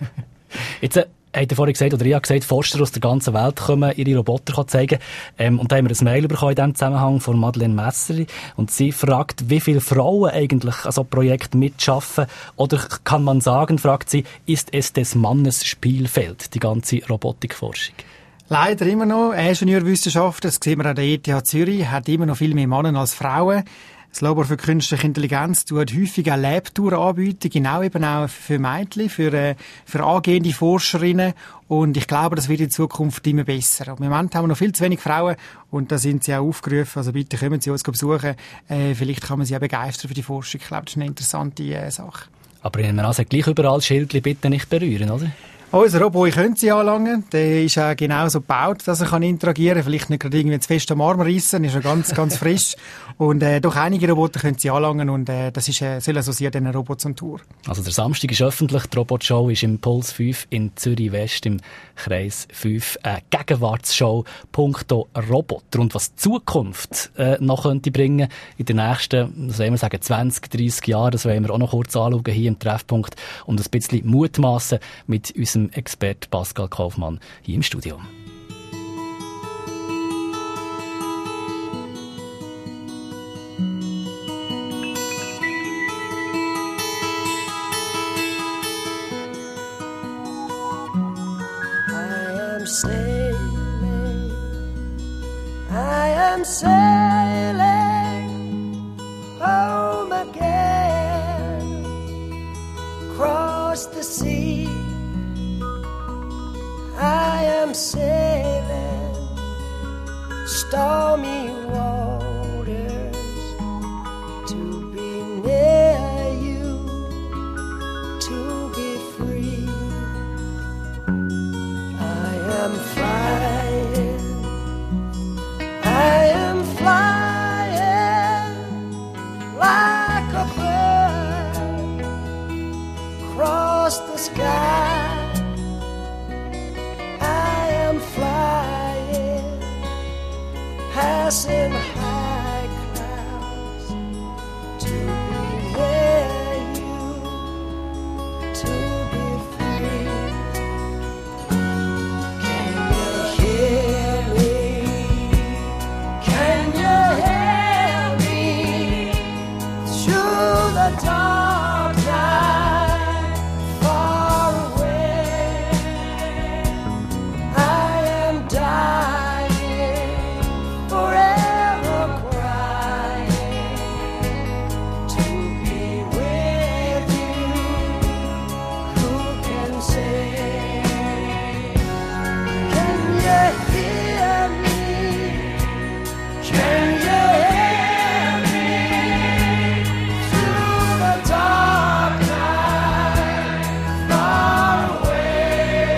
Jetzt, äh, hat er vorhin gesagt, oder ich habe gesagt, Forscher aus der ganzen Welt kommen ihre Roboter zeigen. Ähm, und da haben wir ein Mail bekommen in diesem Zusammenhang von Madeleine Messerli. Und sie fragt, wie viele Frauen eigentlich an so einem Projekt mitschaffen. Oder kann man sagen, fragt sie, ist es des Mannes Spielfeld, die ganze Robotikforschung?
Leider immer noch. Ingenieurwissenschaft, das sehen wir an der E T H Zürich, hat immer noch viel mehr Männer als Frauen. Das Labor für künstliche Intelligenz tut häufig auch Labtouren anbieten, genau eben auch für Mädchen, für, äh, für angehende Forscherinnen. Und ich glaube, das wird in Zukunft immer besser. Und im Moment haben wir noch viel zu wenig Frauen und da sind sie auch aufgerufen. Also bitte kommen Sie uns besuchen. Äh, vielleicht kann man sie auch begeistern für die Forschung. Ich glaube, das ist eine interessante äh, Sache.
Aber in einem gleich überall Schildchen bitte nicht berühren, oder?
Unser Roboy können Sie anlangen. Der ist auch genauso gebaut, dass er kann interagieren kann. Vielleicht nicht gerade irgendwie zu fest am Arm reissen. Ist ja ganz, ganz frisch. Und, äh, doch einige Roboter können Sie anlangen. Und, äh, das ist, äh, soll associiert in einer Robots on Tour.
Also der Samstag ist öffentlich. Die Robotshow ist im Puls fünf in Zürich West im Kreis fünf. Eine Gegenwartsshow. Punkto Roboter. Und was die Zukunft, äh, noch könnte bringen in den nächsten, das wollen wir sagen, zwanzig, dreissig Jahren, das wollen wir auch noch kurz anschauen hier im Treffpunkt und ein bisschen mutmassen mit unserem Experte Pascal Kaufmann hier im Studio.
I am sailing, I am sailing home again, across the sea. I am sailing stormy
the dark night, far away. I am dying, forever crying to be with you. Who can say? Can you hear me? Can you hear me through the dark night, far away?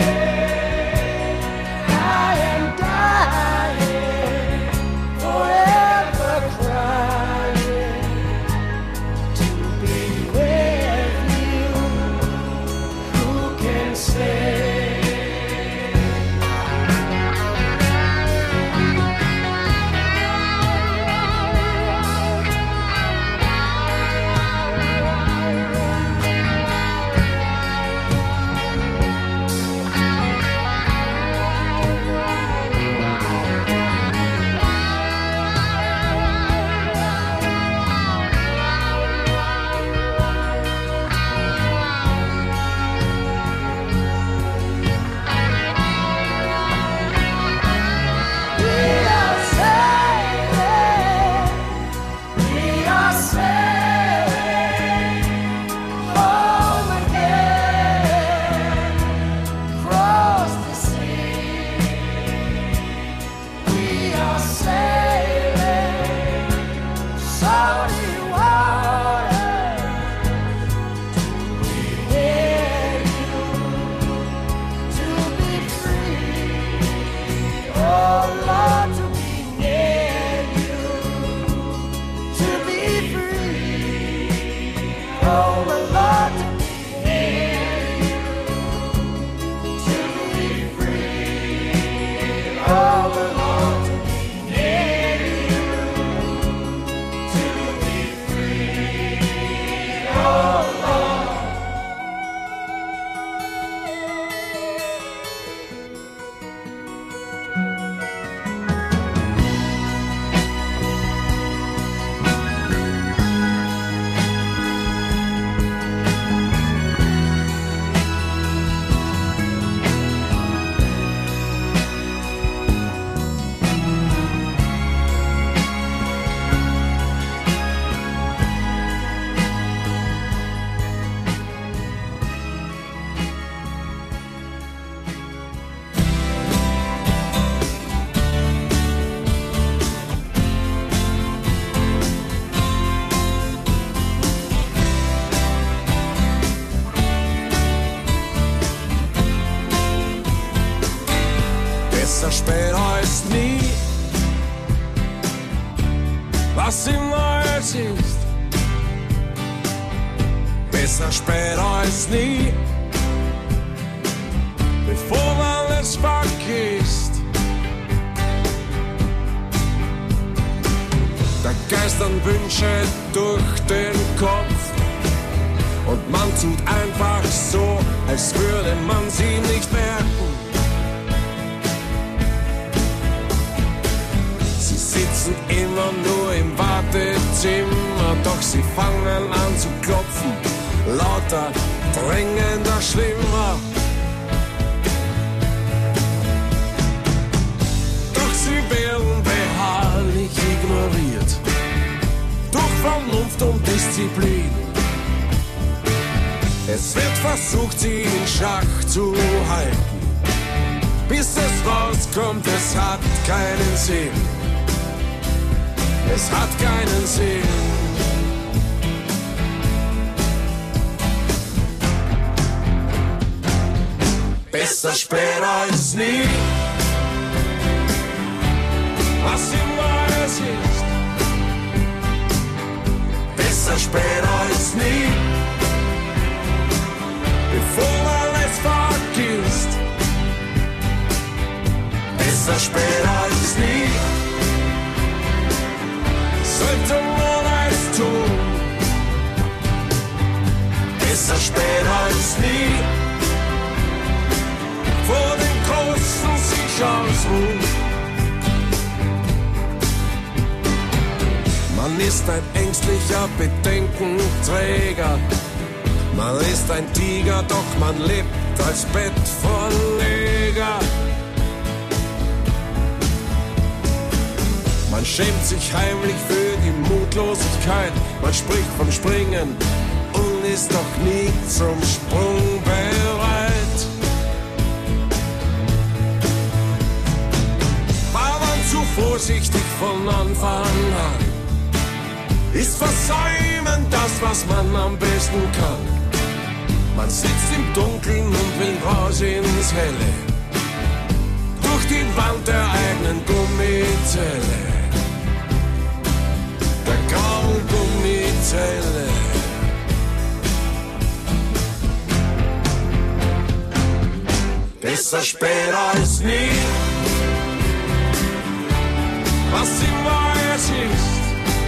I am dying, forever crying to be with you. Who can say? We are sailing, we are sailing home again, across the sea. We are sailing salty waters to be near you, to be free. Oh Lord, to be near you, to be free. Oh my Lord, to be near you, to be free. Oh my Lord, to be near you, to be free. Oh Lord.
Besser spät als nie, was immer es ist. Besser spät als nie, bevor man es vergisst. Da geistern Wünsche durch den Kopf und man tut einfach so, als würde man sie nicht merken. Sie sitzen immer nur im Wartezimmer, doch sie fangen an zu klopfen, lauter, drängender, schlimmer. Doch sie werden beharrlich ignoriert, durch Vernunft und Disziplin. Es wird versucht, sie in Schach zu halten, bis es rauskommt, es hat keinen Sinn. Es hat keinen Sinn. Besser spät als nie, was immer es ist. Besser spät als nie, bevor man es vergisst. Besser spät als nie, sollte man es tun. Besser spät als nie, vor den Großen sich ausruhen. Man ist ein ängstlicher Bedenkenträger. Man ist ein Tiger, doch man lebt als Bettvorleger. Man schämt sich heimlich für die Mutlosigkeit. Man spricht vom Springen und ist doch nie zum Sprung bereit. War man zu vorsichtig von Anfang an, ist Versäumen das, was man am besten kann. Man sitzt im Dunkeln und will raus ins Helle, durch die Wand der eigenen Gummizelle, der grauen Gummizelle. Besser spät als nie, was immer es ist.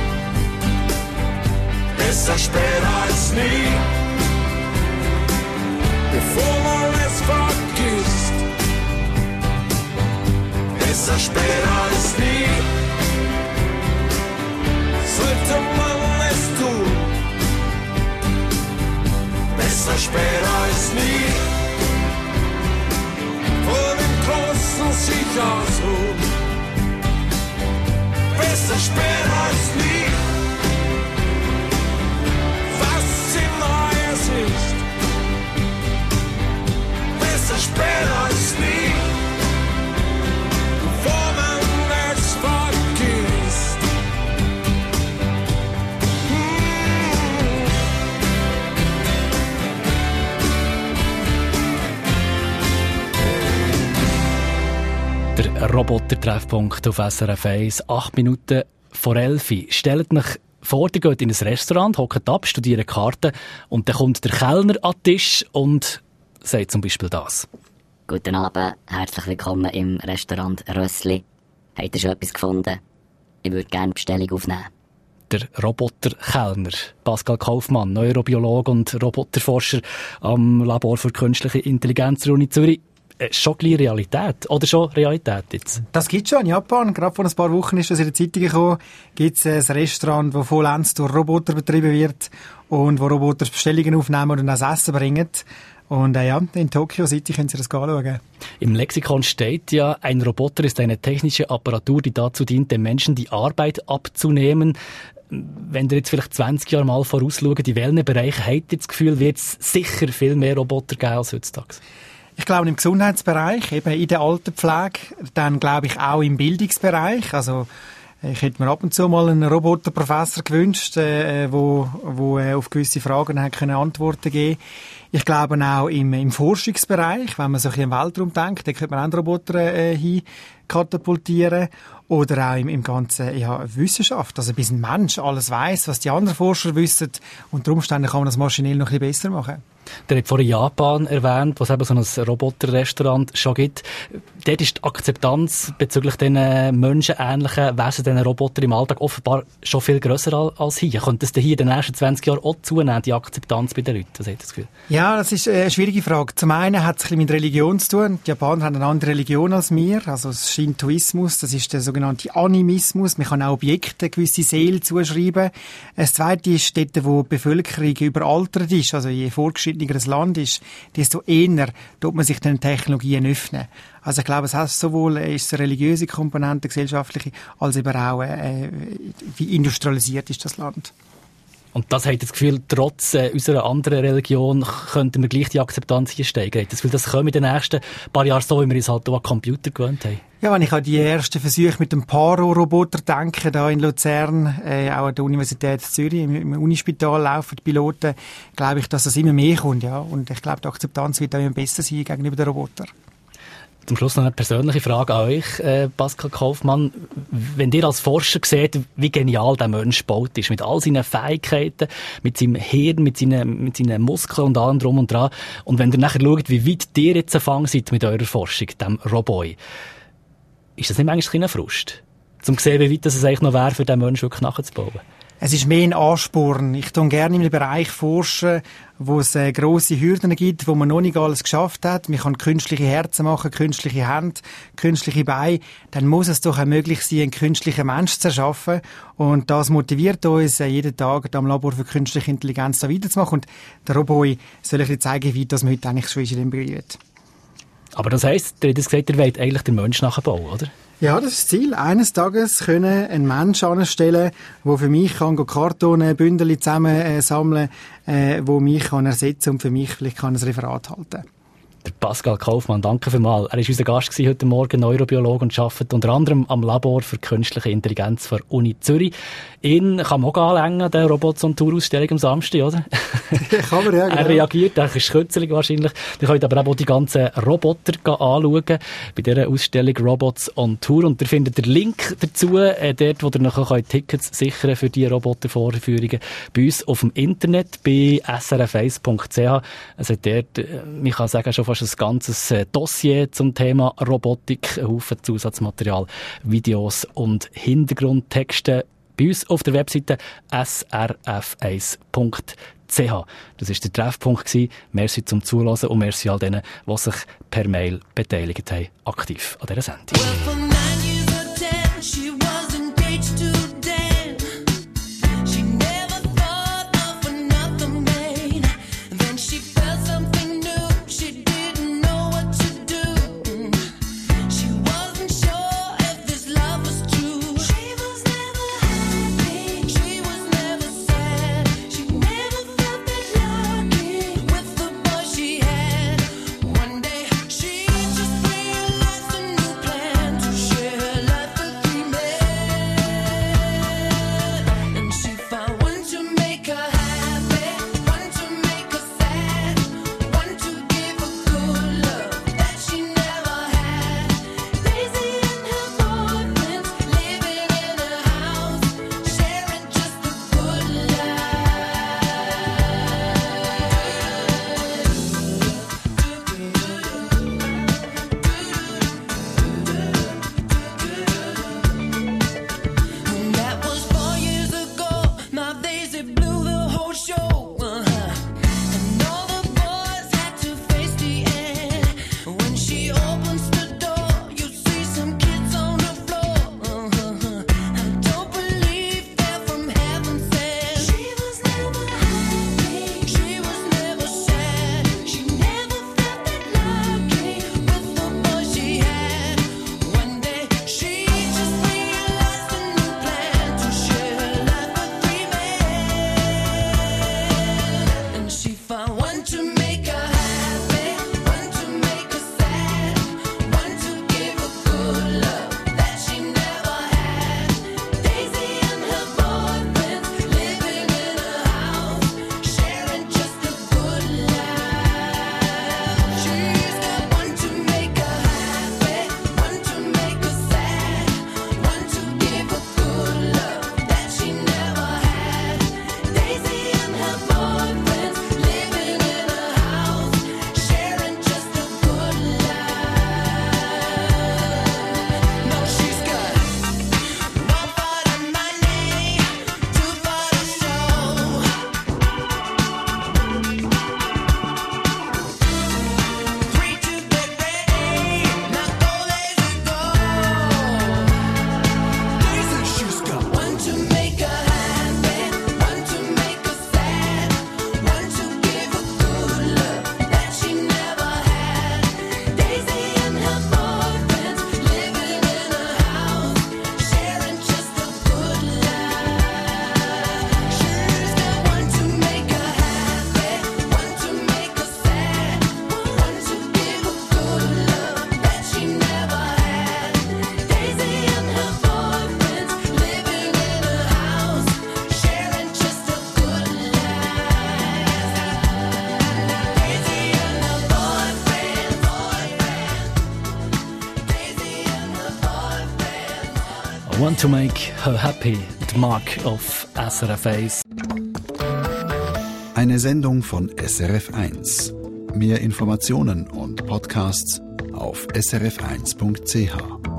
Besser spät als nie, bevor man es vergisst. Besser spät als nie, sollte man es tun. Besser spät als nie, vor dem Großen sich ausruhen. Besser spät als nie, was immer es ist. Besser spät als nie, bevor man es vergisst.
Der Roboter-Treffpunkt auf S R F eins, acht Minuten vor elf. Stellt mich vor, ihr geht in ein Restaurant, hockt ab, studiert Karten und dann kommt der Kellner an den Tisch und sagt zum Beispiel das.
Guten Abend, herzlich willkommen im Restaurant Rössli. Habt ihr schon etwas gefunden? Ich würde gerne Bestellung aufnehmen.
Der Roboter-Kellner, Pascal Kaufmann, Neurobiologe und Roboterforscher am Labor für künstliche Intelligenz der Uni Zürich. Äh, schon gleich Realität? Oder schon Realität jetzt?
Das gibt es schon in Japan. Gerade vor ein paar Wochen ist das in der Zeitung gekommen. Gibt es ein Restaurant, das vollends durch Roboter betrieben wird und wo Roboter Bestellungen aufnehmen und dann das Essen bringen. Und äh, ja, in Tokio City können Sie das anschauen.
Im Lexikon steht ja, ein Roboter ist eine technische Apparatur, die dazu dient, den Menschen die Arbeit abzunehmen. Wenn ihr jetzt vielleicht zwanzig Jahre mal vorausschaut, in welchen Bereichen habt ihr das Gefühl, wird es sicher viel mehr Roboter geben als heutzutage?
Ich glaube im Gesundheitsbereich, eben in der Altenpflege, dann glaube ich auch im Bildungsbereich. Also ich hätte mir ab und zu mal einen Roboterprofessor gewünscht, äh, wo, wo äh, auf gewisse Fragen hat können Antworten geben. Ich glaube auch im, im Forschungsbereich, wenn man so ein bisschen im Weltraum denkt, da könnte man auch einen Roboter äh, hin katapultieren. Oder auch im, im ganzen ja, Wissenschaft, also bis ein Mensch alles weiss, was die anderen Forscher wissen. Unter Umständen kann man das maschinell noch ein bisschen besser machen.
Der hat vorhin Japan erwähnt, wo es eben so ein Roboterrestaurant schon gibt. Dort ist die Akzeptanz bezüglich diesen menschenähnlichen Wesen, diesen Robotern im Alltag offenbar schon viel grösser als hier. Könnte es denn hier in den nächsten zwanzig Jahren auch zunehmen, die Akzeptanz bei den Leuten? Das hat das Gefühl. Ja, das ist eine schwierige Frage. Zum einen hat es ein bisschen mit Religion zu tun. Die Japaner haben eine andere Religion als wir. Also das Shintoismus, das ist der sogenannte Animismus. Man kann auch Objekten gewisse Seele zuschreiben. Das Zweite ist dort, wo die Bevölkerung überaltert ist. Also je fortgeschrittener ein Land ist, desto eher tut man sich den Technologien öffnen. Also ich glaube, es hat sowohl ist eine religiöse Komponente, gesellschaftliche, als eben auch, äh, wie industrialisiert ist das Land. Und das hat das Gefühl, trotz äh, unserer anderen Religion könnten wir gleich die Akzeptanz hier steigern. Das Gefühl, das kommt in den nächsten paar Jahren so, wie wir uns halt auch an Computer gewöhnt haben. Ja, wenn ich an die ersten Versuche mit dem Paro-Roboter denke, da in Luzern, äh, auch an der Universität Zürich, im, im Unispital laufen die Piloten, glaube ich, dass das immer mehr kommt, ja. Und ich glaube, die Akzeptanz wird auch immer besser sein gegenüber den Robotern. Zum Schluss noch eine persönliche Frage an euch, äh, Pascal Kaufmann. Wenn ihr als Forscher seht, wie genial der Mensch gebaut ist, mit all seinen Fähigkeiten, mit seinem Hirn, mit seinen, mit seinen Muskeln und allem drum und dran, und wenn ihr nachher schaut, wie weit ihr jetzt erfangen seid mit eurer Forschung, dem Roboi, ist das nicht manchmal ein Frust? Zum zu sehen, wie weit das es eigentlich noch wäre, für den Menschen wirklich nachzubauen?
Es ist mehr ein Ansporn. Ich tue gerne in einem Bereich forschen, wo es äh, grosse Hürden gibt, wo man noch nicht alles geschafft hat. Man kann künstliche Herzen machen, künstliche Hände, künstliche Beine. Dann muss es doch auch möglich sein, einen künstlichen Mensch zu erschaffen. Und das motiviert uns, äh, jeden Tag am Labor für künstliche Intelligenz da weiterzumachen. Und der Roboy soll ein bisschen zeigen, wie das man heute eigentlich schon ist in dem Bereich.
Aber das heisst, ihr habt gesagt, ihr wollt eigentlich den Menschen nachbauen, oder?
Ja, das ist das Ziel. Eines Tages können einen Menschen anstellen, der für mich kann Kartonbündel zusammen äh, sammeln kann, äh, der mich kann ersetzen und für mich vielleicht kann ein Referat halten.
Der Pascal Kaufmann, danke vielmals. Er war unser Gast heute Morgen, Neurobiologe, und arbeitet unter anderem am Labor für künstliche Intelligenz der Uni Zürich. Ihn kann man auch anlängen, der Robots on Tour Ausstellung am Samstag, oder?
Kann man, ja, genau.
Er reagiert, er ist kürzlich wahrscheinlich. Ihr könnt aber auch die ganzen Roboter anschauen, bei dieser Ausstellung Robots on Tour. Und ihr findet den Link dazu, äh, dort, wo ihr noch Tickets sichern für die Robotervorführungen, bei uns auf dem Internet, bei s r f eins punkt c h. Es hat dort, äh, man kann sagen, schon fast ein ganzes äh, Dossier zum Thema Robotik, ein Haufen Zusatzmaterial, Videos und Hintergrundtexte bei uns auf der Webseite s r f eins punkt c h. Das war der Treffpunkt. Merci zum Zuhören und merci all denen, die sich per Mail beteiligt haben, aktiv an dieser Sendung. Want to make her happy, the Mark of S R F eins.
Eine Sendung von S R F eins. Mehr Informationen und Podcasts auf s r f eins punkt c h.